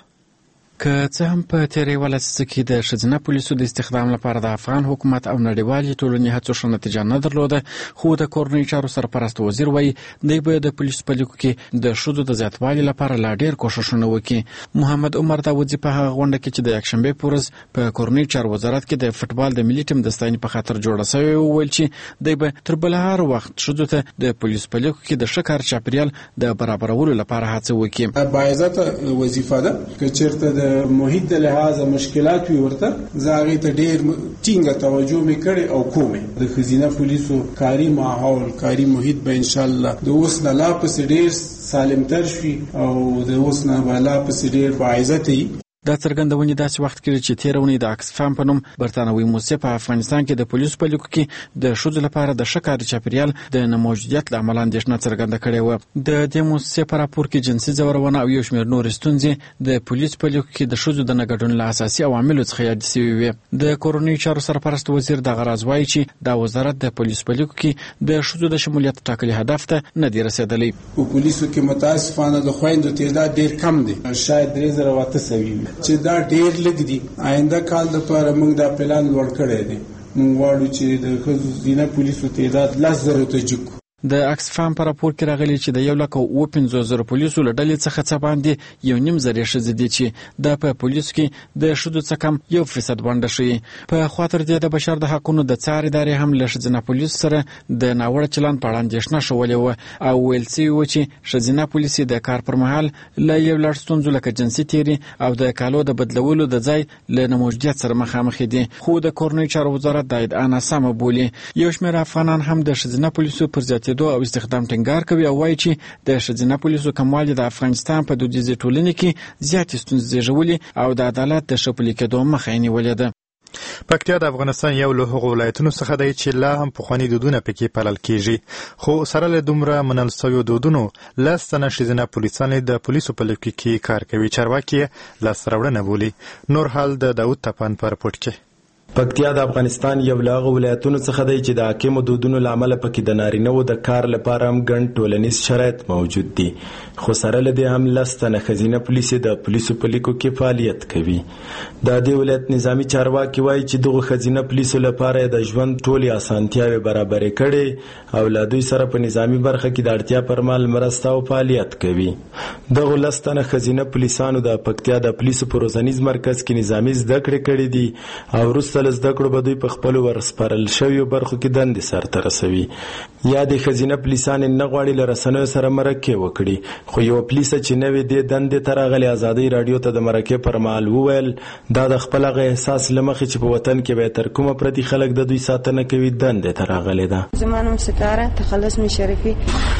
که څه هم په تېرې اووه لسیزه کې د ښځینه پولیسو د استخدام لپاره د افغان حکومت او نړیوالې ټولنې هڅو ښه نتیجه نه درلوده، خو د کورنیو چارو سرپرست وزیر وایي دوی به د پولیسو په لیکو کې د ښځو د زیاتوالي لپاره لا ډېر کوښښونه وکړي. محمد عمر داودزي په هغه غونډه کې چې د یکشنبې په ورځ په کورنیو چارو وزارت کې د فوټبال د ملي ټیم د ستاینې په خاطر جوړه سوې وویل چې دوی به تر بله هر وخت ښځو ته د پولیسو په لیکو کې د ښه کار چاپیریال د برابرولو لپاره هڅه وکړي. باعزته وظیفه ده که چېرته د محیط د لحاظه مشکلات وي ورته زه هغې ته ډېر ټینګه توجه مې کړې او کومې. د ښځینه پولیسو کاري ماحول کاري محیط به انشاءالله د اوس نه لا پسې ډېر سالمتر شي او د اوس نه به لا پسې ډېر باعزته وي. دا څرګندونې داسې وخت کې چې تېره اونۍ د اکسفام په نوم برتانوي موسسې په افغانستان کې د پولیسو په لیکو کې د ښځو لپاره د ښه کاري چاپیریال د نه موجودیت له امله اندېښنه څرګنده کړې وه. د دې موسسې په راپور کې جنسي ځورونه او یو شمېر نورې ستونزې د پولیسو په لیکو کې د ښځو د نه ګډون له اساسي عواملو څخه یادې شوې وې. د کورنیو چارو سرپرست وزیر دغه راز وایي چې دا وزارت د پولیسو په لیکو کې د ښځو د شمولیت ټاکلي هدف ته نه دی رسېدلی. په پولیسو کې متاسفانه د خویندو تعداد ډېر کم دی، شاید درې زره او اته سوي وي چې دا ډېر لږ دي. آینده کال دپاره موږ دا پلان لوړ کړی دی. موږ غواړو چې د ښځینه پولیسو تعداد لس زرو ته جګ کړو. د اکسفام په راپور کې راغلي چې د یو لک او اووه پنځوس زره پولیسو له ډلې څخه څه باندې یو نیم زره ښځې دي چې دا په پولیسو کې د ښځو څخه کم یو فیصد ونډه ښیي. په خوا تر دې د بشر د حقونو د څار ادارې هم له ښځینه پولیسو سره د ناوړه چلند په اړه اندېښنه ښولې وه او ویل سوي وه چې ښځینه پولیسې د کار پر مهال له یو لړ ستونزو لکه جنسي تېري او د کالو د بدلولو د ځای له نه موجودیت سره مخامخ دي. خو د کورنیو چارو وزارت دا ادعا ناسمه بولي. یو شمېر افغانان هم د ښځینه پولیسو پر زیاتېدو او استخدام ټینګار کوي او وایي چې د ښځینه پولیسو کموالی د افغانستان په دودیزې ټولنې کې زیاتې ستونزې زېږولي او د عدالت د ښه پلي کېدو مخه یې نیولې ده. پکتیا د افغانستان یو له هغو ولایتونو څخه دی چې لا هم پخواني دودونه پکې پالل کیږي، خو سره له دومره منل سویو دودونو لس تنه ښځینه پولیسانې د پولیسو په لیکو کې کار کوي. چارواکي یې لاسته راوړنه بولي. نور حال د داود تپان په رپورټ کې. پکتیا د افغانستان یو له هغو ولایتونو څخه دی چې د حاکمو دودونو له امله پکې د نارینه‌وو د کار لپاره هم ګڼ ټولنیز شرایط موجود دي، خو سره له دې هم لس تنه ښځینه پولیسې د پولیسو په لیکو کې فعالیت کوي. د دې ولایت نظامي چارواکي وایي چې دغو ښځینه پولیسو لپاره د ژوند ټولې اسانتیاوې برابرې کړي او له دوی سره په نظامي برخه کې د اړتیا پر مهال مرسته او فعالیت کوي. دغو لس تنه ښځینه پولیسانو د پکتیا د پولیسو په روزنیز مرکز کې نظامي زده کړې کړې دي او وروسته له زده کړو به دوی په خپلو ورسپارل شویو برخو کې دندې سرته رسوي. یا د ښځینه پولیسانې نه غواړي له رسنیو سره مرکې وکړي، خو یوه پولیسه چې نوې دې دندې ته راغلې ازادۍ راډیو ته د مرکې پر مهال وویل دا د خپل هغه احساس له مخې چې په وطن کې به تر کومه پردي خلک د دوی ساتنه کوي دندې ته راغلې ده. زما نوم ستاره تخلص مې شریفي.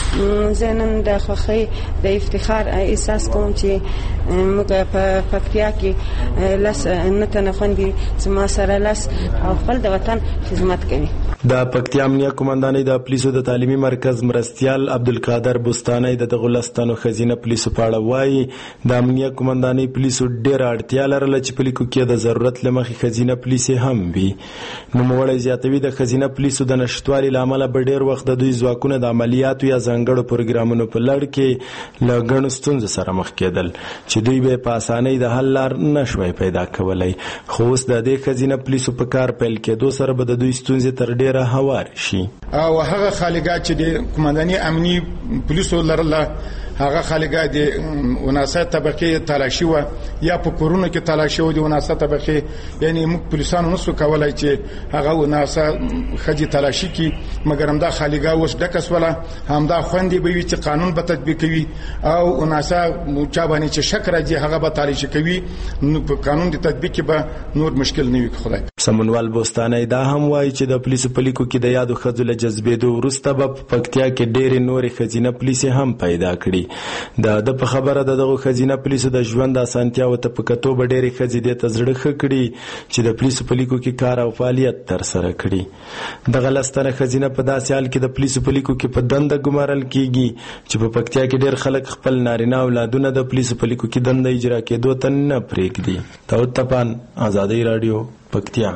زه نن د خوښۍ د افتخار احساس کوم چې موږ په پکتیا کې لس نه تنه خویندې زما سره لس او خپل د وطن خدمت کوي. د پکتیا امنیه قومندانۍ د پولیسو د تعلیمي مرکز مرستیال عبدالقادر بوستانی د دغو لس تنو ښځینه پولیسو په اړه وایي د امنیه قومندانۍ پولیسو ډېره اړتیا لرله چې په لیکو کې د ضرورت له مخې ښځینه پولیسې هم وي. نوموړی زیاتوي د ښځینه پولیسو د نشتوالي له امله به ډېر وخت د دوی ځواکونه د عملیاتو یا ځانګړو پروګرامونو په لړ کې له ګڼو ستونزو سره مخ کېدل چې دوی به په اسانۍ د حل لار نه شوی پیدا کولی. خو اوس د دې ښځینه پولیسو په کار پیل کېدو سره به د دوی ستونزې تر ډېره هوار شي. او هغه خالګات چې د قومندانۍ امني پولیسو لرله هغه خلګا د وناسه طبقه تلاشي و یا په کورونو کې تلاشي و د وناسه طبقه یعنی موږ پولیسانو نسو کولای چې هغه وناسه خجی تلاشي کی مګر هم دا خلګا اوس ډکس ولا هم دا خوندې به وي چې قانون به تطبیق کوي او وناسه چا باندې چې شک راځي هغه به تلاشي کوي نو په قانون د تطبیق به نور مشکل نه وي خدای. سمونوال بوستانه دا هم وایي چې د پولیسو په لیکو کې د یادو خځو له جذبېدو وروسته به په پکتیا کې ډېرې نورې ښځینه پولیسې هم پیدا کړي. د ده په خبره د دغو ښځینه پولیسو د ژوند اسانتیاوو ته په کتو به ډېرې ښځې دې ته زړه ښه کړي چې د پولیسو په لیکو کې کار او فعالیت ترسره کړي. دغه لس تنه ښځینه په داسې حال کې د پولیسو په لیکو کې په دنده ګمارل کېږي چې په پکتیا کې ډېر خلک خپل نارینه اولادونه د پولیسو په لیکو کې دنده اجرا کېدو ته نه پرېږدي. داود تپان، آزادۍ راډیو، پکتیا.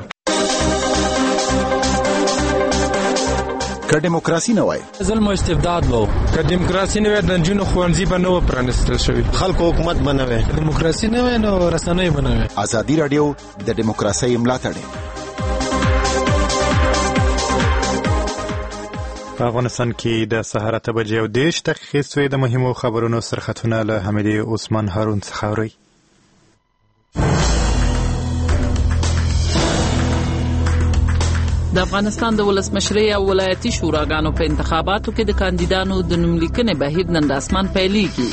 که دیموکراسي نه وای ظلم او استبداد وو، که دیموکراسي نه وای د نجونو ښوونځي به نه و پرانیستل شوي، خلکو حکومت به نه وای، دیموکراسي نه وای نو رسنۍ به نه وای. آزادۍ راډیو د دیموکراسۍ ملاتړ. په افغانستان کې د سهار اته بجې او دېرش دقیقې سوې د مهمو خبرونو سرخطونه له حمیدې عثمان هارون څخه اورئ. د افغانستان د ولسمشرۍ او ولایتي شوراګانو په انتخاباتو کې د کاندیدانو د نوملیکنې بهیر نن د اسمان پیلیږي.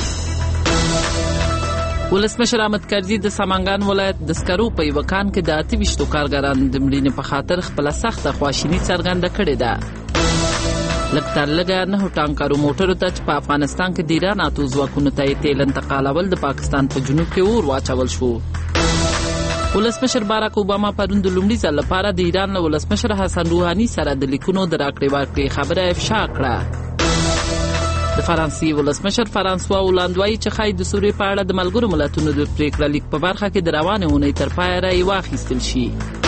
ولسمشر احمد کرزي د سمنګان ولایت د سکرو په یوه کان کې د اته ویشتو کارګرانو د مړینې په خاطر خپله سخته خواشیني څرګنده کړې ده. لږ تر لږه نهو ټانکرو موټرو ته چې په افغانستان کې د ایران اتو ځواکونو ته یې تیل انتقالول د پاکستان په جنوب کې اور واچول شو. ولسمشر باراک اوباما پرون د لومړي ځل لپاره د ایران له ولسمشر حسن روحاني سره د لیکونو د راکړې ورکړې خبره افشا کړه. د فرانسې ولسمشر فرانسوا هولند وایي چې ښایي د سوریې په اړه د ملګرو ملتونو د پریکړه لیک په برخه کې د روانې اونۍ تر پایه رایې واخیستل شي.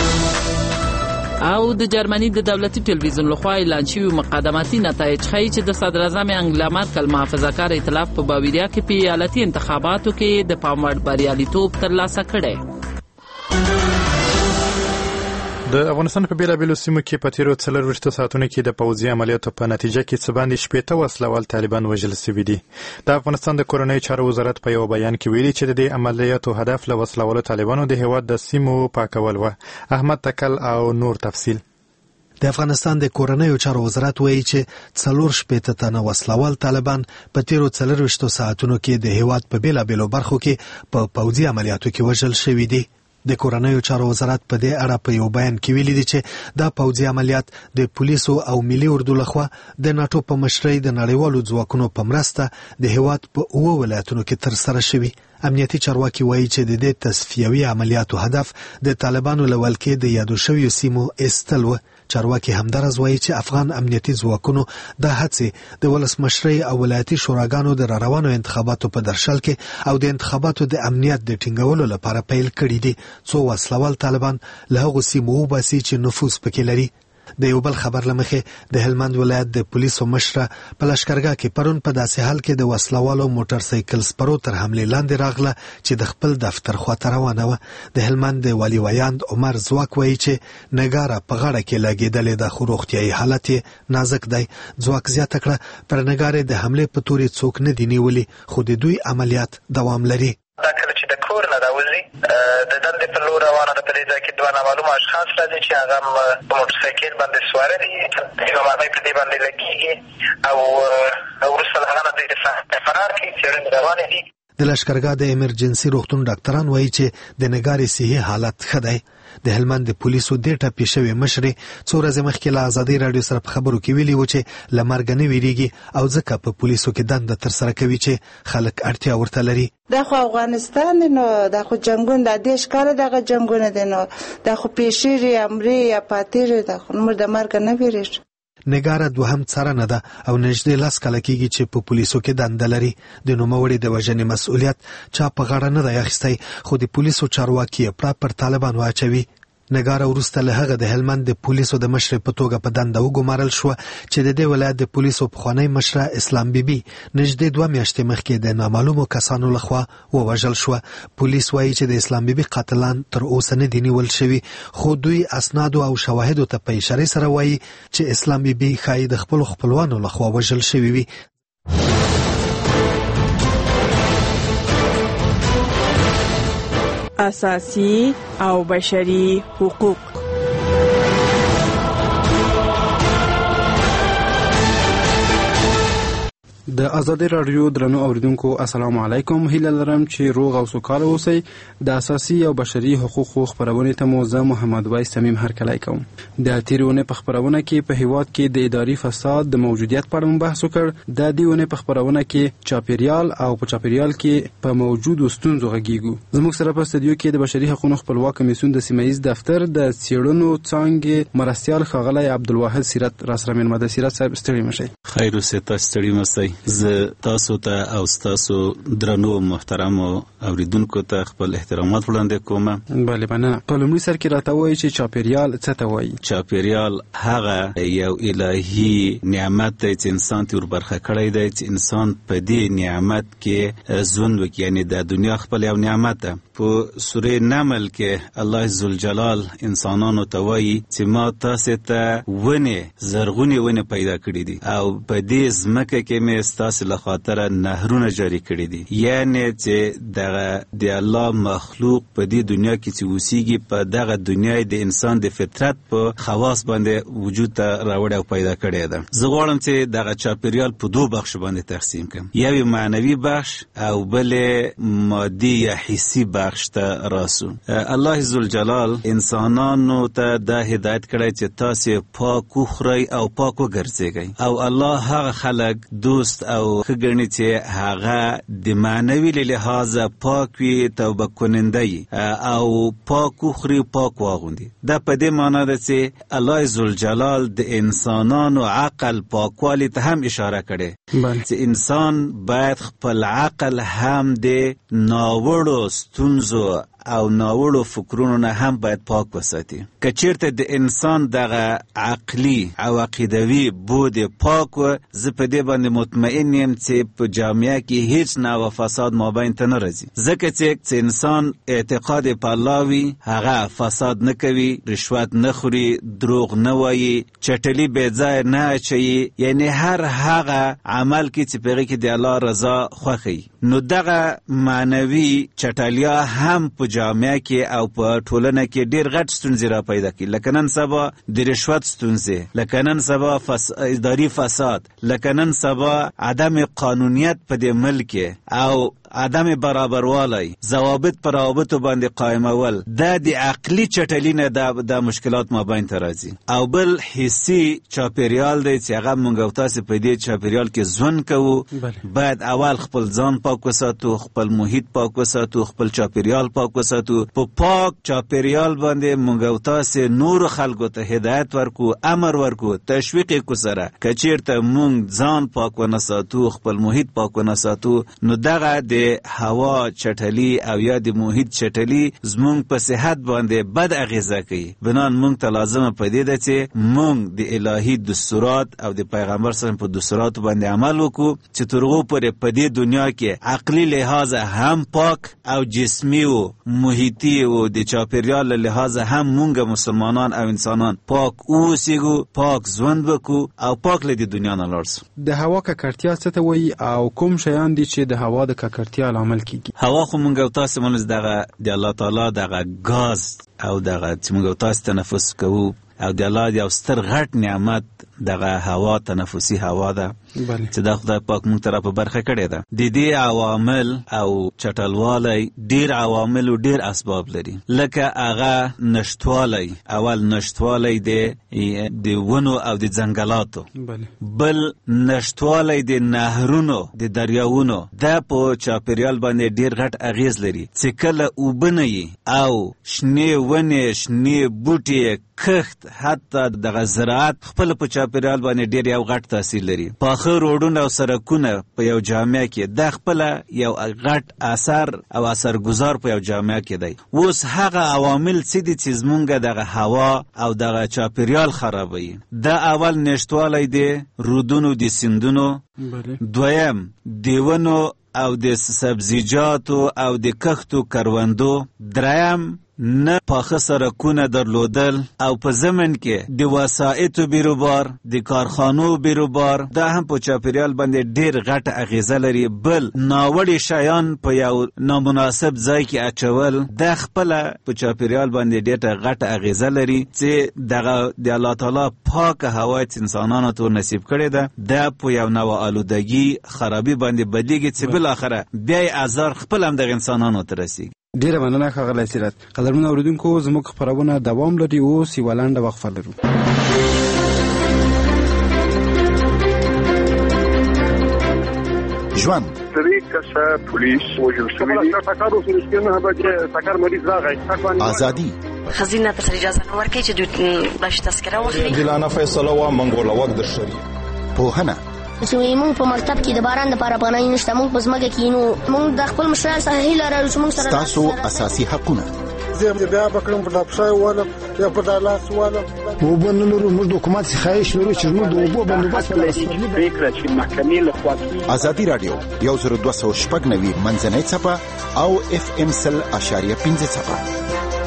او د جرمني د دولتي ټلویزیون لخوا اعلان شوي مقدماتي نتایج ښایي چې د صدراعظم انګلا مارکل محافظه‌کار ائتلاف په باویریا کې په ایالتي انتخاباتو کې د پام وړ بریالیتوب ترلاسه کړی. د افغانستان په بیلابیلو سیمو کې په تیرو څلرویشتو ساعتونو کې د پوځي عملیاتو په نتیجه کې څه باندې شپېته وسلوال طالبان وژل شوي دي. د افغانستان د کورنیو چارو وزارت په یو بیان کې ویلي چې د دې عملیاتو هدف له وسلوالو طالبانو د هیواد د سیمو پاکول و. احمد تکل او نور تفصیل. د افغانستان د کورنیو چارو وزارت وایي چې څلور شپېته تنه وسلوال طالبان په تیرو څلرویشتو ساعتونو کې د هیواد په بیلابیلو برخو کې په پوځي عملیاتو کې وژل شوي دي. د کورنیو چارو وزارت په دې اړه په یو بیان کې ویلي دي چې دا پوځي عملیات د پولیسو او ملي اردو لخوا د ناتو په مشرۍ د نړیوالو ځواکونو په مرسته د هیواد په اوه ولایتونو کې ترسره شوي. امنیتي چارواکي وایي چې د دې تصفیوي عملیاتو هدف د طالبانو له ولکې د یادو شویو سیمو ایستل و. چارواکي همدارس وایي چې افغان امنیتي ځواکونو د هڅې د ولسمشرۍ او ولایتي شوراګانو د راروانو انتخاباتو په درشل کې او د انتخاباتو د امنیت د ټینګولو لپاره پیل کړي دي. څو وسلوال طالبان له هغو سیمو وباسي چې نفوذ پکې لري. د یو بل خبر لمخې د هلمند ولایت د پولیسو مشره په لشکرګاه کې پرون په داسې حال کې د وسلوالو موټر سایکل سپرو تر حملې لاندې راغله چې د خپل دفتر خواته روانه وه. د هلمند د والي ویاند عمر ځواک وایي چې نګاره په غاړه کې لګېدلې ده خو روغتیایي حالت یې نازک دی. ځواک زیاته کړه پر نګارې د حملې په تورې څوک نه دي نیولي خو د دوی عملیات دوام لري. دا کله چې د کور نه راوځي د دندې په لور روانه ده په دې ځای کې دوه نامعلومه اشخاص راځي چې هغه په موټرسایکل باندې سواره دي. یوه مرمۍ په دې باندې لګېږي او وروسته له هغه نه دوی د فرار کوي. څېړنې روانې دي. د لشکرګاه د ایمرجنسي روغتون ډاکټران وایي چې د نګارې صحي حالت ښه دی. د هلمند د پولیسو د ټاپې شوې مشرې څو ورځې مخکې له ازادۍ راډیو سره په خبرو کې ویلي و چې له مرګه نه ویریږي او ځکه په پولیسو کې دنده ترسره کوي چې خلک اړتیا ورته لري. دا خو افغانستان دی نو دا خو جنګونه دا دېش کاله دغه جنګونه دی نو دا خو پیښیږي امرې یا پاتېږي دا خو موږ د مرګه نه ویریږو. نګاره دوهم څارنه ده او نږدې لس کاله کېږي چې په پولیسو کې دنده لري. د نوموړي د وژنې مسؤلیت چا په غاړه نه دی اخیستی خو د پولیسو چارواکي یې پرا پر طالبان واچوي. نګاره وروسته له هغه د هلمند د پولیسو د مشرې په توګه په دنده وګمارل شوه چې د دې ولایت د پولیسو پخوانی مشره اسلام بیبي نږدې دوه میاشتې مخکې د نامعلومو کسانو لخوا ووژل شوه. پولیس وایي چې د اسلام بیبي قاتلان تر اوسه نه دي نیول شوي خو دوی اسنادو او شواهدو ته په اشارې سره وایي چې اسلام بیبي ښایي د خپلو خپلوانو لخوا وژل شوي وي. اساسي او بشري حقوق. د ازادي رادیو درنو اوریدونکو السلام علیکم. هیله لرم چې روغ او سوکاله اوسئ. د اساسي او بشري حقوقو خبرونه ته مو زه محمد وای سمیم هرکلی کوم. د تیرونه په خبرونه کې په هیواد کې د اداري فساد د موجودیت په اړه بحث وکړ. د دیونه په خبرونه کې چاپیریال او په چاپیریال کې په موجودو ستونزو غږیږو. زموږ سره په استودیو کې د بشري حقوقو خپلواک کمیسیون د سیمایي دفتر د څېړنو څانګې مرستیال ښاغلی عبدالواحد سیرت را سره مېلمه د سیرت صاحب ستړي مشئ. خیر اوسئ، تاسو ستړي مسئ. زه تاسو ته او تاسو درنو محترمو اوریدونکو ته خپل احترامات وړاندې کوم. بله مننه. په لومړي سر کې راته وایي چې چاپیریال څه ته وایي؟ چاپیریال هغه یو الهي نعمت دی چې انسان ته وربرخه کړی دی چې انسان په دې نعمت کې ژوند وکړي، یعنی د دنیا خپل یو نعمت ده. په سوره نمل کې الله ذوالجلال انسانانو ته وایي چې ما تاسو ته ونې زرغونې ونې پیدا کړې دي او په دې ځمکه کې مې ستاسو له خاطره نهرونه جاری کړي دي. یعنی چې دغه د الله مخلوق په دې دنیا کې چې اوسېږي په دغه دنیا د انسان د فطرت په خواص باندې وجود ته راوړی او پیدا کړی ده. زه غواړم چې دغه چاپیریال په دوه بخش باندې تقسیم کړم. یو معنوي بخش او بل مادي یا حسي بخش ته راسو. الله ذوالجلال انسانانو ته دا هدایت کړی چې تاسو پاک وخورئ او پاک وګرځئ او الله هغه خلک دوست او خګنی چې هغه د معنوي لحاظ پاک وي، توبه کننده او پاک وخوري پاک واغوندي. دا په دې معنی ده چې الله ذوالجلال د انسانانو عقل پاکوالی ته هم اشاره کړي چې انسان باید خپل عقل هم د ناوړو ستونزو او ناوړو فکرونو نه هم باید پاک وساتي. که چیرته د انسان دغه عقلی او عقیدوي بود پاک و، زه په دې باندې مطمئن یم چې په جامعه کې هیڅ نوع فساد مابین ته نه راځي. ځکه چې انسان اعتقاد په الله وي، هغه فساد نه کوي، رشوت نه خوري، دروغ نه وایي، چټلي بې ځایه نه اچوي، یعنی هر هغه عمل کې چې په هغې کې د الله رضا خوښوي. نو دغه معنوي چټلیا هم په جامعه کې او په ټولنه کې ډیر غټ ستونزې را پیدا کړي، لکه نن سبا د رشوت ستونزې، لکه نن سبا فس... اداري فساد، لکه نن سبا عدم قانونیت په دې ملک او عدم برابروالی، ضوابط پر روابطو باندې قائمول. دا د عقلی چټلی نه دا, دا مشکلات مابین ته راځي. او بل حسي چاپیریال دی چې هغه مونږ او تاسو په دې چاپیریال کې ژوند کوو. باید اول خپل ځان پاک وساتو، خپل محیط پاک وساتو، خپل چاپیریال پاک وساتو. په پاک چاپیریال باندې مونږ او تاسو نور خلکو ته هدایت ورکو، امر ورکو، تشویق کو سره. که چیرته مونږ ځان پاک ونساتو، خپل محیط پاک ونساتو، نو دغه د هوا چټلی او یا د محیط چټلی زمونږ په صحت باندې بد اغیزه کوي. بنان مونږ ته لازمه پدې ده چې مونږ د الهي دستورات او د پیغمبر صلی الله علیه وسلم په دستورات باندې عمل وکړو چې ترغو پرې په دې دنیا کې عقلی لحاظ هم پاک او جسمی او محیطي او د چاپیریال لحاظ هم مونږ مسلمانان او انسانان پاک اوسېږو، پاک ژوند وکړو او پاک له دې دنیا نه لاړ سو. د هوا ککړتیا څه ته وایي او کوم شیان دي چې د هوا د ککړتیا عمل کیږي؟ هوا خو مونږ او تاسو مونږ دغه د الله تعالی دغه غاز او دغه چې مونږ او تاسو تنفس کوو او د الله یو ستر غټ نعمت دغه هوا تنفسي هوا ده چې د خدای پاک مونږ ته په برخه کړې ده. د دې عوامل او چټلوالی ډیر عوامل او ډیر اسباب لري، لکه هغه نشټوالی. اول نشټوالی د د ونو او د ځنګلاتو، بل نشټوالی د نهرونو د دریاونو. دا په چاپیریال باندې ډیر غټ اغیز لري چې کله اوبه نه وي او شنې ونې، شنې بوټي، کښت، حتی دغه زراعت خپل په چاپیریال باندې ډیر یو غټ تاثیر لري. پاخه روډونه او سړکونه په یو جامعه کې د خپل یو غټ اثر او اثرګذار په یو جامعه کې دی. اوس هغه عوامل څه دي چې زمونږ دغه هوا او دغه چاپیریال خرابوي؟ دا اول نشټوالی دی رودونو د سیندونو، دویم دیونو او د سبزیجاتو او د کښتو کروندو، دریم نه پاخه سرکونه درلودل او په زمن کې د وسایطو بیروبار د کارخانو بیروبار دا هم په چاپیریال باندې ډیر غټ اغیزه لري. بل ناوړي شیان په یو نامناسب ځای کې اچول د خپل په چاپیریال باندې ډیره غټ اغیزه لري چې دغه د الله تعالی پاک هوا انسانانو ته نصیب کړي ده د په یو نوع آلودگی خرابي باندې بدلیږي چې بل اخره بیا ازار خپل هم د انسانانو ته رسیږي. ډیره مننه ښاغلی سیرت. قدرمن اوریدونکو زموږ خپرونه دوام لري، اوس یوه لنډه وقفه لرو. ژوند درې کسه پولیس وژل شوي دي. ټکر وشو چې نه به ټکر مریض راغی. ازادي خزینه ته اجازه نه ورکړي چې دوی باش تذکره واخلي. عادلانه فیصله و منګول وخت د شری پوهنه چې موږ په مکتب کې د باران لپاره پناه نشته، موږ په ځمکه کې نو موږ د خپل مشران سره هیله لرو چې موږ سره تاسو اساسي حقونه زه بیا بکړم په لپشای ولا یا په دالاس ولا او بنلو موږ د حکومت څخه خواهش لرو چې موږ د اوبو بندوبست ولرو. فکر چې محکمې له خوا ازادي رادیو یو زر دوه سوه شپږ نوي منځنۍ څپه او اف ام سل اشاریه پنځه څپه.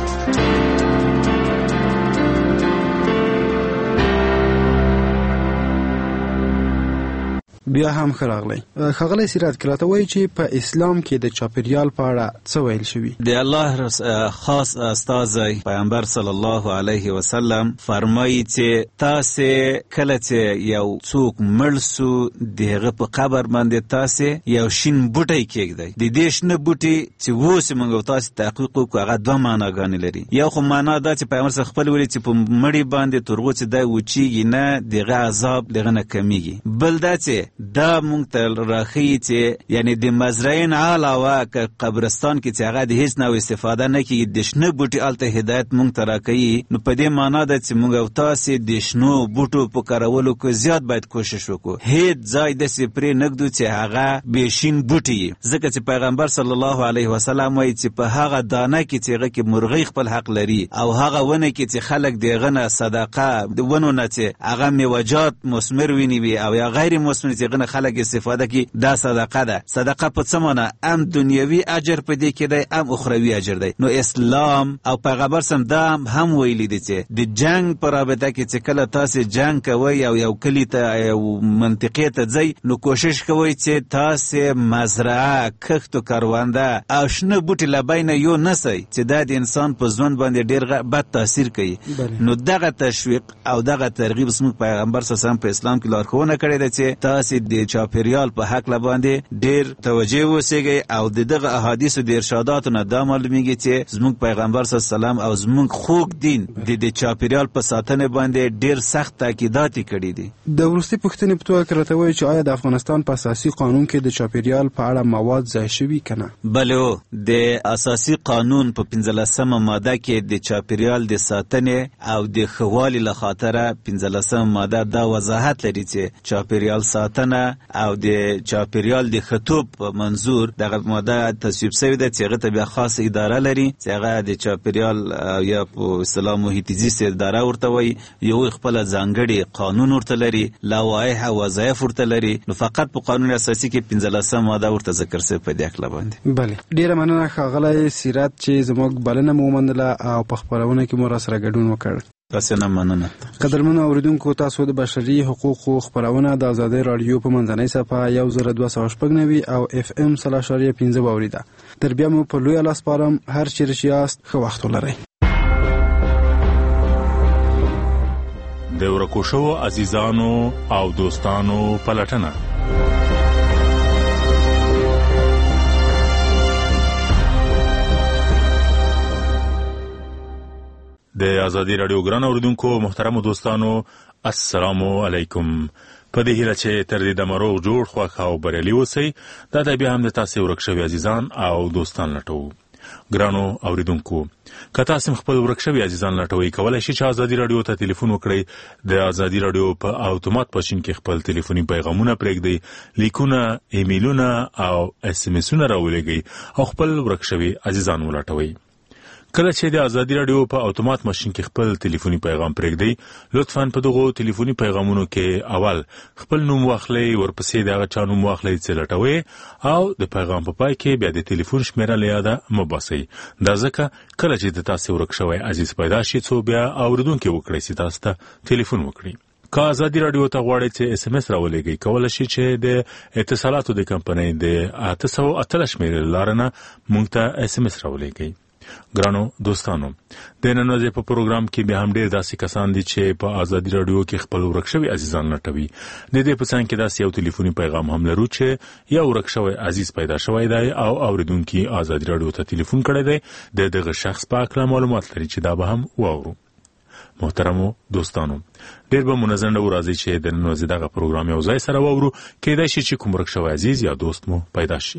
بیا هم ښه راغلی. ښاغلی سیرت کله ته وایي چې په اسلام کې د چاپیریال په اړه څه ویل شوي؟ د الله خاص استازی پیغمبر صلی الله علیه وسلم فرمایي چې تاسې کله چې یو څوک مړ سو د هغه په قبر باندې تاسې یو شین بوټی کېږدئ. د دې شنه بوټي چې اوس موږ او تاسې تحقیق وکړو هغه دوه معناګانې لري. یو خو معنا دا چې پیغمبر صلی خپل ویلي چې په مړي باندې تر هغو چې دی وچیږي نه د هغه عذاب د هغه نه کمیږي. بل دا چې دا مونږ ته راښیي چې یعنی د مزرعین علاوه که قبرستان کې چې هغه د هیڅ نوع استفاده نه کېږي د شنه بوټي هلته هدایت مونږ ته راکوي. نو په دې معنا ده چې مونږ او تاسې د شنو بوټو په کارولو کې زیات باید کوشش وکړو. هیڅ ځای داسې پرې نږدو چې هغه بې شین بوټي وي، ځکه چې پیغمبر صلی الله علیه وسلم وایي چې په هغه دانه کې چې هغه کې مرغۍ خپل حق لري او هغه ونه کې چې خلک د هغه نه صدقه د ونو نه چې هغه میوجات مثمر ونیوي او یا غیر مثمر چې هغه نه خلک استفاده کوي دا صدقه ده. صدقه په څه معنی؟ هم دنیوي اجر په دې کې دی هم اخروي اجر دی. نو اسلام او پیغمبر سم دا هم ویلي دي چې د جنگ په رابطه کې چې کله تاسې جنگ کوئ او یو کلي ته یو منطقې ته ځئ نو کوشش کوئ چې تاسې مزرعه کښت و کرونده او شنه بوټي له بینه یو نسئ چې دا د انسان په ژوند باندې ډېر بد تاثیر کوي. نو دغه تشویق او دغه ترغیب زموږ پیغمبر صلی الله علیه وسلم په اسلام کې لارښوونه کړې ده چې تاسې د چاپیریال په حق باندې ډیر توجه وسیږي او د دغه احادیث د ارشاداتو نه دا معلومیږي چې زموږ پیغمبر صلی الله علیه وسلم او زموږ خوږ دین د چاپیریال په ساتنه باندې ډیر سخت تاکیدات کړي دي. د وروستي پوښتنې په توګه راته وایي چې آیا د افغانستان په اساسي قانون کې د چاپیریال په اړه مواد ځای شوي که نه؟ بله، د اساسي قانون په پنځلسمه ماده کې د چاپیریال د ساتنې او د ښه والي له خاطره پنځلسمه ماده دا وضاحت لري چې چاپیریال ساتنه او د چاپیریال د خطوب په منظور دغه ماده تصویب شوې ده چې هغه ته بیا خاصه اداره لري چې هغه د چاپیریال یا په اصطلاح محیط زیست اداره ورته وایي. یو خپله ځانګړې قانون ورته لري، لوایح او وظایف ورته لري. نو فقط په قانون اساسي کې پنځلسمه ماده ورته ذکر شوې په دې هکله باندې. بله، ډېره مننه ښاغلی سیرت چې زموږ بلنه مو ومنله او په خپرونه کې مو راسره ګډون وکړ. تاسو نه مننه. قدرمنو اوریدونکو، تاسو د بشري حقوقو خپرونه د آزادۍ راډیو په منځنۍ صفحه یو زر دوه سوه شپږ نوي او اف ام سل اشاریه پنځه واوریده. تر بیا مو په لویه لاس سپارم. هر چیرې چې یاست ښه وخت ولرئ. د ورکو شوو عزیزانو او دوستانو پلټنه. د آزادی رادیو ګران اوریدونکو محترم دوستانو، السلام علیکم. په دې هیله چې تر دې دمه روغ جوړ خوښ او بریالي اوسئ. دا د بیا هم د تاسې ورک شوي عزیزان او دوستان لټوو. ګرانو اوریدونکو، که تاسې خپل ورک شوي عزیزان لټوئ، کولی شئ چې آزادي راډیو ته تلیفون وکړئ. د آزادي راډیو په اتومات ماشین کې خپل تلیفوني پیغامونه پرېږدئ، لیکونه، ایمیلونه او اس ام اسونه راولېږئ او خپل ورک شوي عزیزان ولټوئ. کله چې د ازادي رادیو په اتومات ماشين کې خپل ټلیفوني پیغام پرېږدئ لطفاً په دغه ټلیفوني پیغامونو کې اول خپل نوم واخلئ ورپسې دغه چا نوم واخلئ چې لټوي او د پیغام په پای کې بیا د ټلیفون شمیره له یاده مه باسئ دا ځکه کله چې د تاسو ورک شوی عزیز پیدا شي څو بیا اوریدونکي وکړي چې تاسو ته ټلیفون وکړي که ازادي رادیو ته غواړئ چې اس ام اس راولېږئ کولی شئ چې د اتصالاتو د کمپنۍ د اته سوه اتلس شمېرې له لارې نه موږ ته اس ام اس راولېږئ. ګرانو دوستانو د نن ورځې په پروګرام کې بیا هم ډېر داسې کسان دي چې په ازادي رادیو کې خپل ورک شوي عزیزان لټوي. د دې په څنګ کې داسې یو ټلیفوني پیغام هم لرو چې یو ورک شوی عزیز پیدا شوی دی او اوریدونکي ازادي رادیو ته ټلیفون کړی دی د دغه شخص په اړه معلومات لري چې دا به هم واورو. محترمو دوستانو ډېر به منظم ډول راځي چې د نن ورځې دغه پروګرام یو ځای سره واورو کېدای شي چې کوم ورک شوی عزیز یا دوست مو پیدا شي.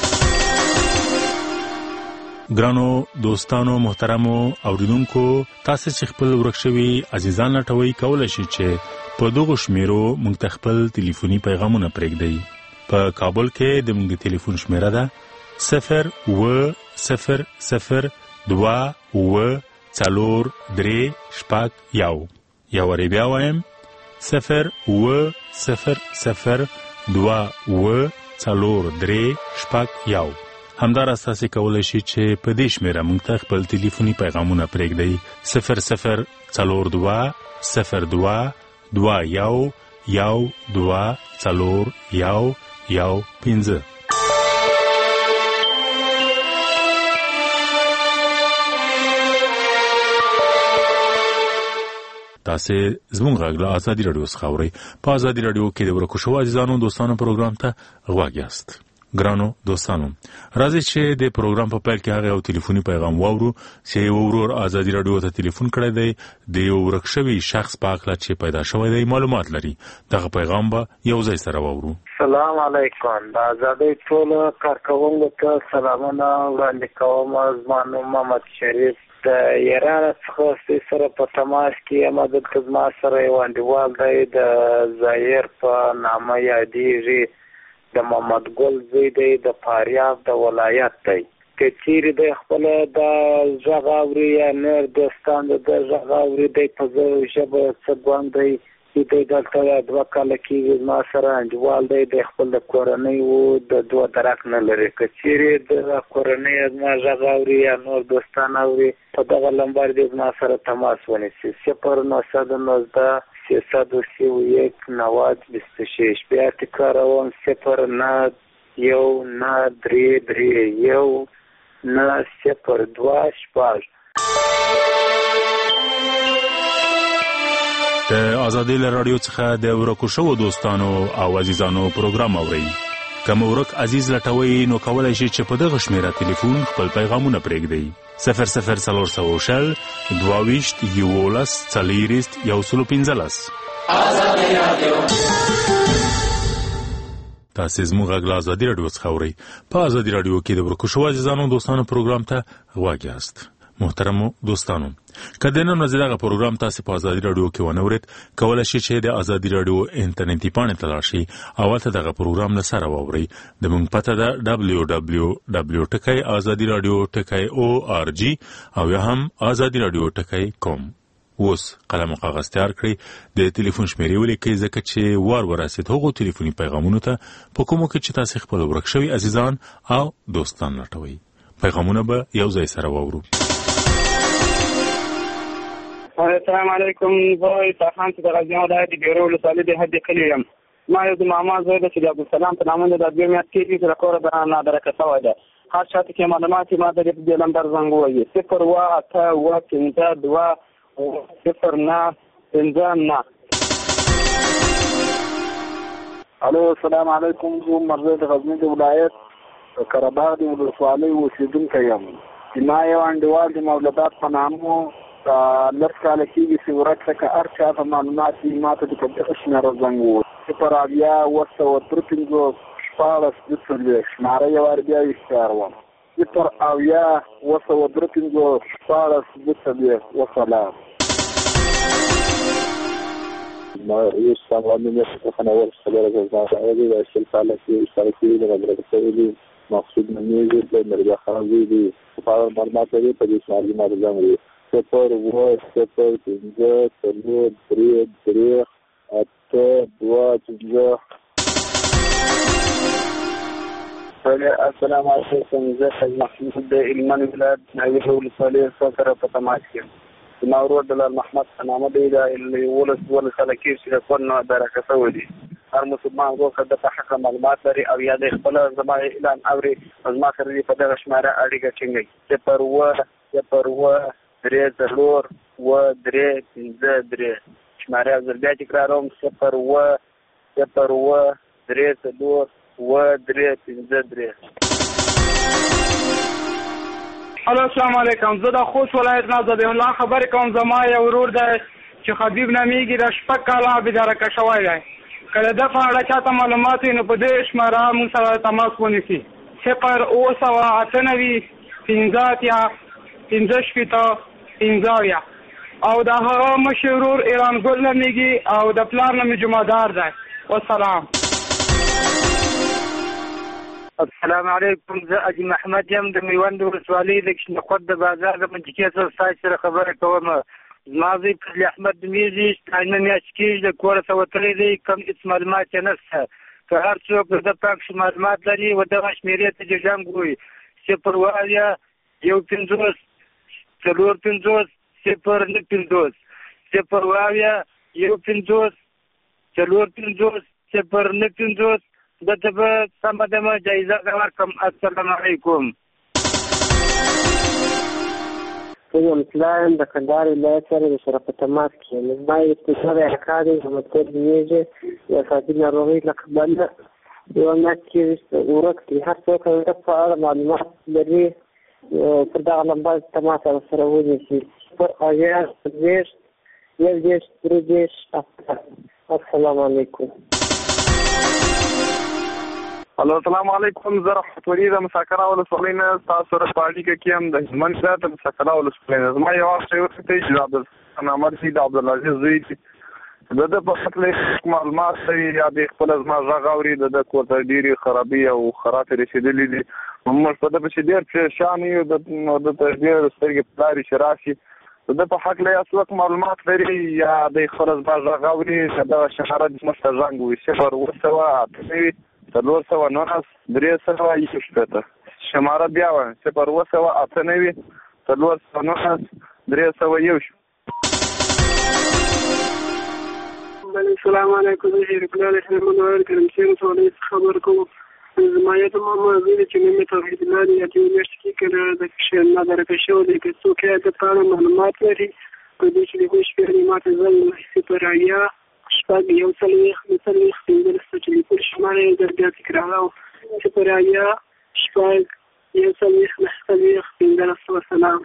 ګرانو دوستانو محترمو اوریدونکو تاسو چې خپل ورک شوي عزیزان لټوي کولی شئ چې په دغو شمیرو موږ ته خپل ټلیفوني پیغامونه پرېږدئ. په کابل کې د موږ د ټلیفون شمیره ده صفر اوه صفر صفر دوه اوه څلور درې شپږ یو یا وارې بیا وایم صفر اوه صفر صفر دوه اوه څلور درې شپږ یو. همداراز تاسو کولی شئ چې په دې شمیره موږ ته خپل ټلیفوني پیغامونه پرېږدئ صفر صفر څلور دوه صفر دوه دوه یو یو دوه څلور یو یو پنځه. تاسو زموږ غږ له ازادي رادیو څخه اورئ. په ازادي رادیو کې د ورکو شوو عزیزانو دوستانو پروګرام ته غوږ یاست. ګرانو دوستانو راځي چې د پروګرام په پیل کې هغه یو ټلیفوني پیغام واورو چې یو ورور ازادي رادیو ته ټلیفون کړی دی د یو ورک شوي شخص په اړه چې پیدا شوی دی معلومات لري. دغه پیغام به یو ځای سره واورو. سلام علیکم. د ازادي ټول کارکوونکو ته سلامونه وړاندې کوم. زما نوم محمد شریف د ایران څخه سره په تماس کې یم. دلته زما سره یو انډیوال دی د زایر په نامه یادېږي. د محمد ګل زوی دی د فاریاب د ولایت دی. که چیرې د خپل د غږ اوري یا نور دوستان د غږ اوري دی په ژبه څه ګوند دی دی دلته دوه کاله کېږي زما سره انډیوال دی د خپل د کورنۍ و د دوه درک نه لري. که چیرې د کورنۍ زما غږ اوري یا نور دوستان اوري په دغه نمبر دی زما سره تماس ونیسي صفر نهصد نوزده سیصد و سی و یک نود بیست و شش. بیا تکراروم صفر نه یو نه درې درې یو نه صفر دوه شپږ. د ازادي رادیو څخه د ورکو شوو دوستانو او عزیزانو پروګرام اورئ. که مو ورک عزیز لټوئ نو کولی شئ چې په دغه شمیره ټلیفون خپل پیغامونه پرېږدئ صفر صفر څلور سوه شل دوه ویشت یولس څلېرویشت یو سل پنځلس. ازادي رادیو تاسو زموږ غږ له ازادي رادیو څخه اورئ. په ازادي رادیو کې د ورکو شوو عزیزانو دوستانو پروګرام ته غوږ یاست. محترمو دوستانو که د نن ورځې دغه پروګرام تاسو په ازادي رادیو کې ونه اورئ کولی شئ چې د ازادي رادیو انټرنیټي پاڼې ته لاړ شئ او هلته دغه پروګرام له سره واورئ. د موږ پته ده ډبلیو ډبلیو ډبلیو ټکی ازادي رادیو ټکی او آر جي او یا هم ازادي رادیو ټکی کوم. اوس قلم او کاغذ تیار کړئ د ټلیفون شمیرې ولیکئ ځکه چې وار ورسید هغو ټلیفوني پیغامونو ته په کومو کې چې تاسو خپل ورک شوي عزیزان او دوستان لټوئ. پیغامونه به یو ځای سره واورو. السلام علیکم. زه طاهان چې د غزني ولایت د بیرو ولسوالۍ د حد کلي یم. ما یو د ماما زوی ده چې د عبدالسلام په نامه د دوه میاشتې کېږي چې له کوره د نادرکه شوی ده. هر چا ته کې معلومات ما ته د دې نمبر زنګ ووایي صفر اوه اته اوه پنځه دوه صفر نه پنځه نه. الو السلام علیکم. زه مرزا د غزني د ولایت قرهباغ د ولسوالۍ اوسېدونکی یم. ما یو انډیوال د مولدات په نامه لس کاله کېږي چې ورک شه که هر چا ته معلومات وي ما ته د دغه شمېره زنګ ووایي صفر اویا اوه سوه درې پنځوس شپاړس دوه څلوېښت. شماره یې وارې بیا ویښتاروم صفر اویا اوه سوه درې پنځوس شپاړس دوه څلوېښت. وسلام. ما یو سامانونه څخه نور څلور غوښتنه راغلي د شل کاله کې سره کې د مدرسې ویلي مقصود نمیږي د مرګ خاوي دي په اړه معلومات لري په دې شماري ما زنګ لري صفر اوه صفر پنځه څلور درې درې اته دوه پنځه. السلام علیکم. زه محمود د هلمند ولایت ناوې ولسوالۍ سره په تماس کې زما ورور دلال محمد په نامه دی د ولس ولس خلکې چې د کور نه درکه شوی دی. هر مسلمان ورور که د په حقه معلومات لري او یا د خپل زما اعلان اوري زما سره دې په دغه شماره اړیکه ټینګوي صفر اوه صفر اوه درې څلور اوه درې پنځه درې. شماره زر بیا تکراروم صفر اوه صفر اوه درې څلور اوه درې پنځه درې. الو السلام علیکم. زه د خوست ولایت نه ضبیح الله خبرې کوم. زما یو ورور دی چې خبیب نامیږي د شپږ کاله بېدارکه شوی دی. که د ده په اړه چاته معلومات وي نو په دې شماره موږ سره تماس ونیسي صفر اوه سوه اته نوي پنځه اتیا پنځه شپېته پنځه اویا. او د هغه مشر ورور ایران ګل نومیږي او د پلار نوم یې جمعهدار دی. والسلام. السلام علیکم. زه اجي محمد یم د میوند ولسوالۍ د کشمقود د بازار د منطقې څخه ستاسو سره خبرې کوم. زما زوی فضلي احمد نومیږي شپاړمه میاشت کېږي د کوره څخه وتلی دی. کوم هېڅ معلومات یې نشته. که هر څوک د ده پاک معلومات لري و دغه شمېرې ته جنګ وایي صفر اوه اویا یو پنځوس څلور پنځوس صفر نه پنځوس صفر اوه اویا یو پنځوس څلور پنځوس صفر نه پنځوس. دته به سمه دمه جایزه ورکړم. السلام علیکم. زه یم پلان د کندهار ولایت سره د سره په تماس کې یم. زما یو استشار احکار دی محمدخیل نومیږي د ساعتي ناروغۍ له کبله یوه میاشت کې ورک دی. هر څوک د ده په اړه معلومات لري پر دغه لمبه تماس سره ونیسي صفر اویا څلوېښت یو دېرش درې دېرش اته. السلام علیکم. الو السلام علیکم. زه رحمت ولي د مساکره ولسوالۍ نه ستاسو سره په اړیکه کې یم. د هلمند ولایت د مساکره ولسوالۍ نه زما یو وخت یو څه دی چې د عبدالحسن احمد سي د عبدالعزیز زوی دی. د ده په هکله معلومات لري یا د خپله زما غږ اوري د ده کور ته ډېرې خرابي او خراتې رسېدلي دي. موږ په ده پسې ډېر پرېشان یو. ده ته ډېر سترګې په لارې چې راشي د ده په هکله یا څوک معلومات لري یا د خپله زما غږ اوري د دغه شماره موږ ته زنګ ووایي صفر اوه سوه اته نوي څلور سوه نولس درې سوه یو شپېته. شماره بیا وایم صفر اوه سوه اته نوي څلور سوه نولس درې سوه یو شپېته. السلام علیکم. زه شریف الله د هلمند ولایت کرمسیر ولسوالۍ څخه خبرې کوم. زما یو د ماما زوی دی چې نوم یې توحید الله دی. یو میاشت کې که د نه درکه شوی دی. که څوک یې د په اړه معلومات لري په دې چې د هغوی شمېرې ما ته زنګ ووهي صفر اویا شپږ یو څلوېښت نهه څلوېښت پنځلس ټلیفون شماره یې در بیا تکراروم صفر اویا شپږ یو څلوېښت نهه څلوېښت پنځلس. وسلام.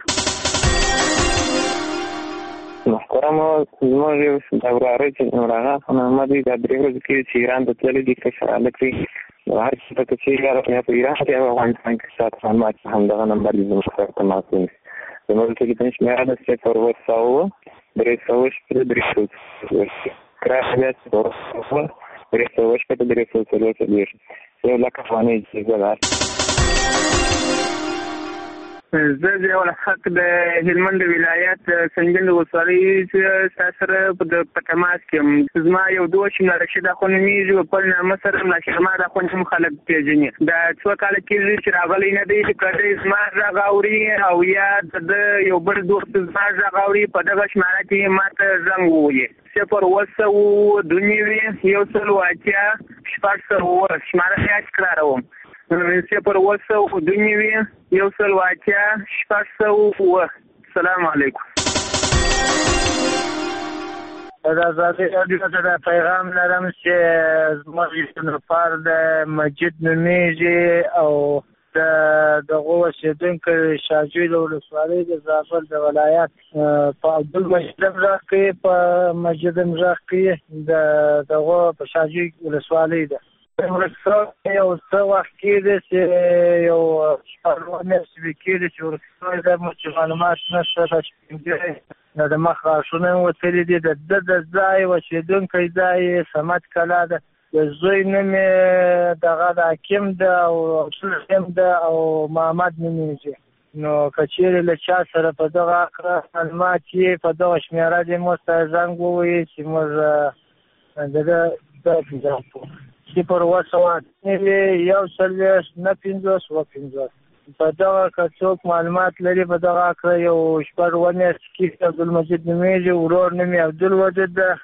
محترمه زموږ یو د وراره چې عمران خان احمد دی دا درې ورځې کې چې ایران ته تللی دي کشر هلک دی. هر څه ته که چېرې یا په ایران کې او افغانستان کې شاته معلومات همدغه نمبر دي زموږ سره تماس ونیسي. زموږ ټلیفون شمېره ده صفر اوه سوه درې سوه شپېته درې سوه کرایه بیا صفر سوه درې سوه شپېته درې سوه څلور څلوېښت. یو لک افغانۍ جایزه ده. زه د حق د هلمند ولایت سنجل ولسوالۍ ستاسو سره په تماس کې یم. زما یو دوست چې رشید اخو نومیږي په خپل نامه سره ملاشرماد اخو هم خلک پېژني. دا څو کاله کېږي چې راغلی نه دی. که دی زما غږ اوري او یا د یو بل دوست زما غږ اوري په دغه شماره کې ما ته زنګ ووایي صفر اوه سوه دوه نوي یو سل اتیا شپږ سوه شماره بیا تکراروم صفر اوه سوه دوه نوي یو سل اتیا شپږ سوه اوه. السلام علیکم. د ازادۍ راډیو ته دا پیغام لرم چې زموږ نفر د مجید نومیږي او د دغه اوسېدونکی شاجوی د ولسوالۍ د زابل د ولایت په عبدالمجید امراغ کې په مجید امراغ کې د دغه په شاجوی ولسوالۍ ده. ورکسوی یو څه وخت کېږي چې یو شپږ میاشتې کېږي چې ورکسوی ده. موږ چې معلومات نشته دا چې د مخ غاښونه یې وتلي دي. د ده د ځای اوسېدونکی ځای صمد کلا ده. د زوی نوم یې دغه د حکیم ده او حکیم ده او محمد نومېږي. نو که چېرې له چا سره په دغه هکله معلومات یې په دغه شمېره دې موږ ته زنګ ووهي چې موږ د ده دا پیدا کړو. صفر اووه سوه نوي یو څلوېښت نهه پنځوس اووه پنځوس. په دغه که څوک معلومات لري په دغه هکله یو شپږ اووه میاشتې کېږي عبدالمجید نومېږي، ورور نوم یې عبدالوجود ده،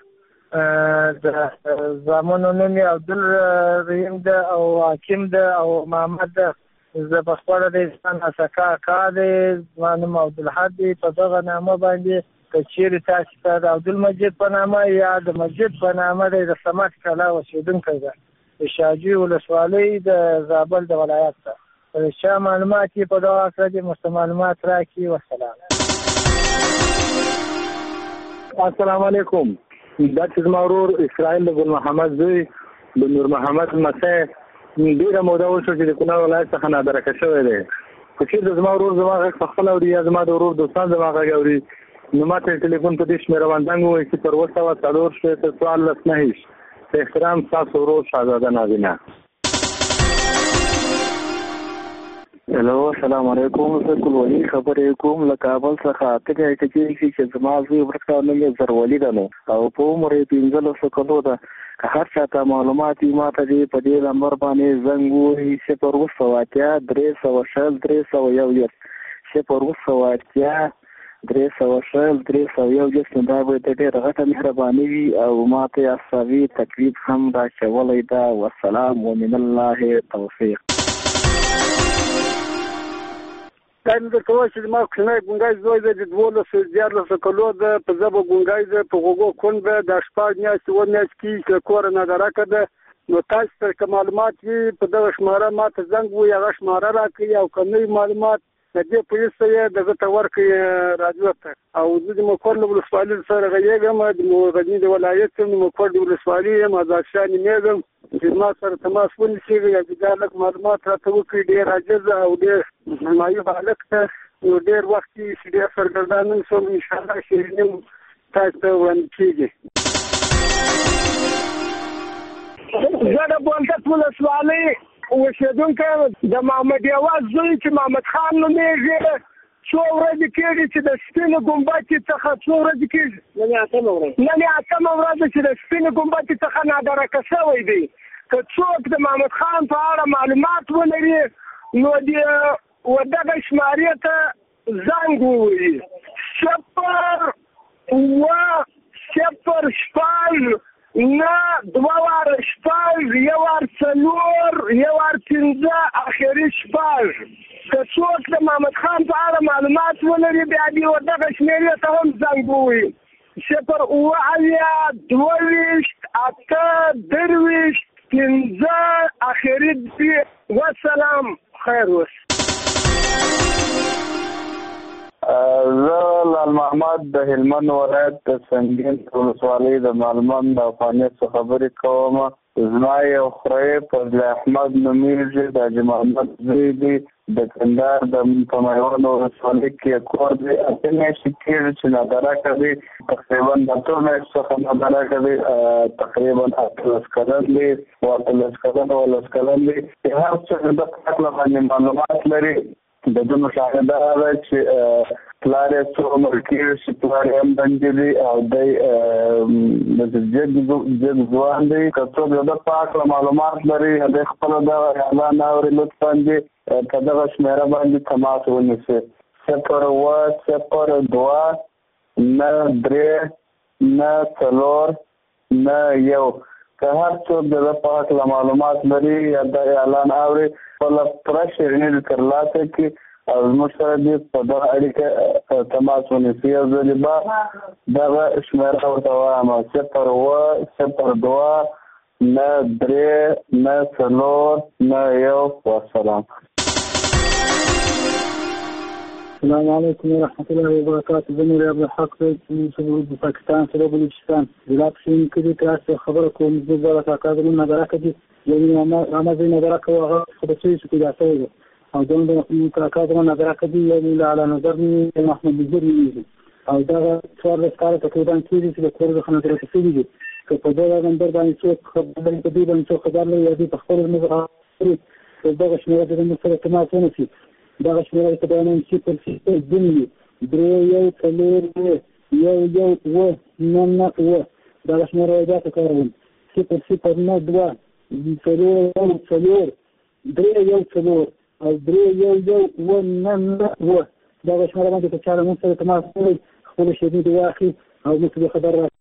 د زامنو نوم یې عبدالرحیم ده او حکیم ده او محمد ده. زه په خپله د انسان اسکا اکا دی، زما نوم عبدالحد دی. په دغه نامه باندې که چېرې تاسې ته د عبدالمجید په نامه یا د مجید په نامه دی د صمد کلا اوسېدونکی ده د شاجوی ولسوالۍ د زابل د ولایت ته. که د چا معلومات یې په دغه هکله دې موږ ته معلومات راکړي. والسلام. السلام علیکم. دا چې زما ورور اسرائیل د ګل محمد زوی د نور محمد لمسی ډېره موده وشوه چې د کونړ ولایت څخه نادرکه شوی دی. که چېرته زما ورور زما غږ په خپله اوري یا زما د ورور دوستان زما غږ اوري نو ما ته ټلیفون په دې شمېره باندې زنګ ووایي صفر اووه سوه څلور شپېته څوارلس نهه ویشت. په احترام ستاسو ورور شهزاده نازنه. هلو السلام علیکم. زه ګلولي خبرې کوم له کابل څخه. ته که چېرې شي چې زما زوی ورک نوم یې زرولي ده نو او په عمر یې پنځلسو کلو ده. که هر چا ته معلومات وي ما ته دې په دې نمبر باندې زنګ ووهي صفر اووه سوه اتیا درې سوه شل درې سوه یو دېرش. صفر اووه سوه اتیا درې سوه شل درې سوه یو دېرش. نو دا به د ډېره غټه مهرباني وي او ما ته یې عصبي تکلیف هم راچولی ده. والسلام ومن الله توفیق. دا مې درته وایي چې زما کوچنی ګونګی زوی دی د دولسو دیارلسو کلو ده. په ژبه ګونګی ده، په غوږو کوڼ ده. دا شپږ میاشتې اووه میاشتې کېږي چې له کوره نادرکه ده. نو تاسو ته که معلومات وي په دغه شماره ما ته زنګ ووایي، هغه شماره راکړي او که نه وي معلومات د دې پولیس ته یې دغه ته ورکړي راډیو ته. او زه د مقر له ولسوالۍ سره غږېږم، د غزني د ولایت یم، د مقر د ولسوالۍ یم، آزادشاه نومېږم. چې ما سره تماس ونیسي یا چې دا لږ معلومات راته وکړي ډېر عاجزه او ډېر معیوب هلک ته نو ډېر وخت کې چې ډېر سرګردانه شوم انشاءالله شیریني تاسو ته وړاندې کېږي. زه د بولدک ولسوالۍ اوسېدونکی د محمد یوه زوی چې محمد خان نومېږي. څو ورځې کېږي چې د سپینې ګمبتې څخه څو ورځې کېږي نن یې اتمه ورځ نن یې اتمه ورځ چې د سپینې ګمبتې څخه نادرکه شوی دی. که څوک د محمد خان په اړه معلومات ولري نو د دغه شمارې ته زنګ ووهي صفر اووه صفر شپږ نه دوه واره شپږ یو وار څلور یو وار پنځه اخري شپږ. که څوک د محمد خان په اړه معلومات ولري بیا دې دغه شمېرې ته هم زنګ ووهي صفر اووه اویا دوه ویشت اته درویشت پنځه اخري دوې. والسلام خیر اوس. زه لال محمد د هلمند ولایت د سنګین ولسوالۍ د مالمند د افغانیت څخه خبرې کوم. زما یو خوری فضل احمد نومېږي، د حاجي محمد زوی دی، د کندهار د په میوند ولسوالۍ کې کور دی. اته میاشتې کېږي چې نادرکه دی، تقریبا د اتو میاشتو څخه نادرکه دی، تقریبا اتلس کلن دی او اتلس کلن او لس کلن دی. هر څوک د ده په هکله باندې معلومات لري. د ده مشاهده دا ده چې پلار یې څو عمر کېږي چې پلار یې هم دنګې دی او دی جګ ځوان دی. که څوک د ده په هکله معلومات لري دی خپله دغه اعلان اوري لطفا دې په دغه شمېره باندې تماس ونیسي صفر اووه صفر دوه نه درې نه څلور نه یو. که هر څوک د ده په هکله معلومات لري یا د اعلان اوري خپله پوره شیریني دې ترلاسه کړي او زموږ سره دې په دغه اړیکه تماس ونیسي. یو ځلې به دغه شمېره ورته وایم صفر اووه صفر دوه نه درې نه څلور نه یو. والسلام. السلام علیکم ورحمۃ اللہ وبرکاتہ. زه نور عبدالحق د پاکستان سره بلوچستان ضلع پښین کې تاسو خبره کوم. زه زړه کاکا د نادرکه دي یعنی اما زه نادرکه هغه خو د څه څه پیدا شوی او دوم د کاکا د نادرکه دي یعنی له نظر نه محمد بزرګ او دا څوار کال تقریبا کېږي چې د کور د خنادرکه شوی دي. که په دغه نمبر باندې څوک خبر لري په دې باندې څوک خبر لري یا دې په خپل مزرعه دغه شمیره د موږ سره تماس ونیسي. دغه شمیره په بیانوم صفر صفر دوه درې یو څلور یو یو اوه نه نه اوه. دغه شمیره بیا تکراروم صفر صفر نه دوه څلور یو څلور درې یو څلور او درې یو یو اوه نه نه اوه. دغه شمیره باندې که چا له موږ سره تماس ونیسي خپلې شیدې دې واخلي او موږ ته خبر راکړي.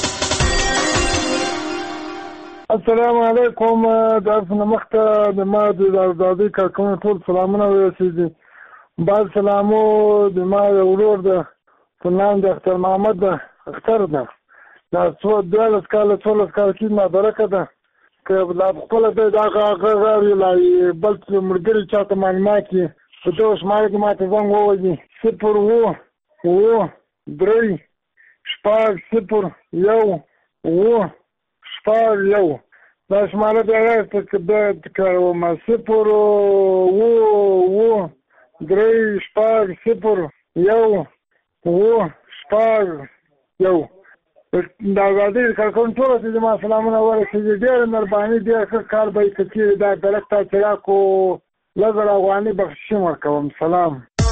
السلام علیکم. د افغان مخته د ما د آزادۍ کارکونو ټول سلامونه ورسېږي. بعد سلامو د ما یو ورور ده په نام د اختر محمد ده اختر ده دا څو دولس کاله څوارلس کاله کې نابرکه ده که لا خپله دی د هغه هغه غاړې لا بل ملګري چا ته معلومات یې په دغه شماره کې ما ته زنګ ووهي صفر اوه اوه درې شپږ صفر یو اوه شپږ یو. دا شماره بیا یاسته که بیا تکراروم صفر اوه اوه درې شپږ صفر یو اوه شپږ یو. د آزادۍ کارکوونکو ټولو ته زما سلامونه ورسېږي. ډېره مهرباني ډېر ښه کار به یې که چېرې دا درک تا چې راکړو لس زره افغانۍ بخشش ورکوم. سلام.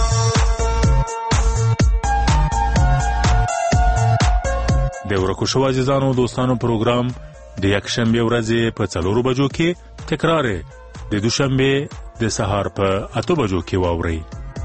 د ورکو شو عزیزانو دوستانو پروګرام د یکشنبه ورځې په څلورو بجو کې تکرار د دوشنبه د سهار په اته بجو کې واورئ.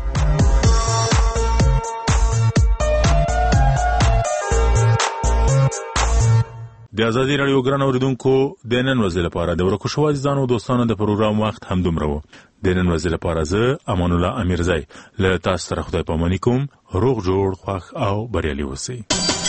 د آزادۍ رادیو ګران اوریدونکو د نن ورځې لپاره د ورکو شو عزیزانو دوستانو د پروګرام وخت هم دومره و. د نن ورځې لپاره زه امان الله امیرزی له تاسو سره خدای پاماني کوم. روغ جوړ خوښ او بریالي اوسئ.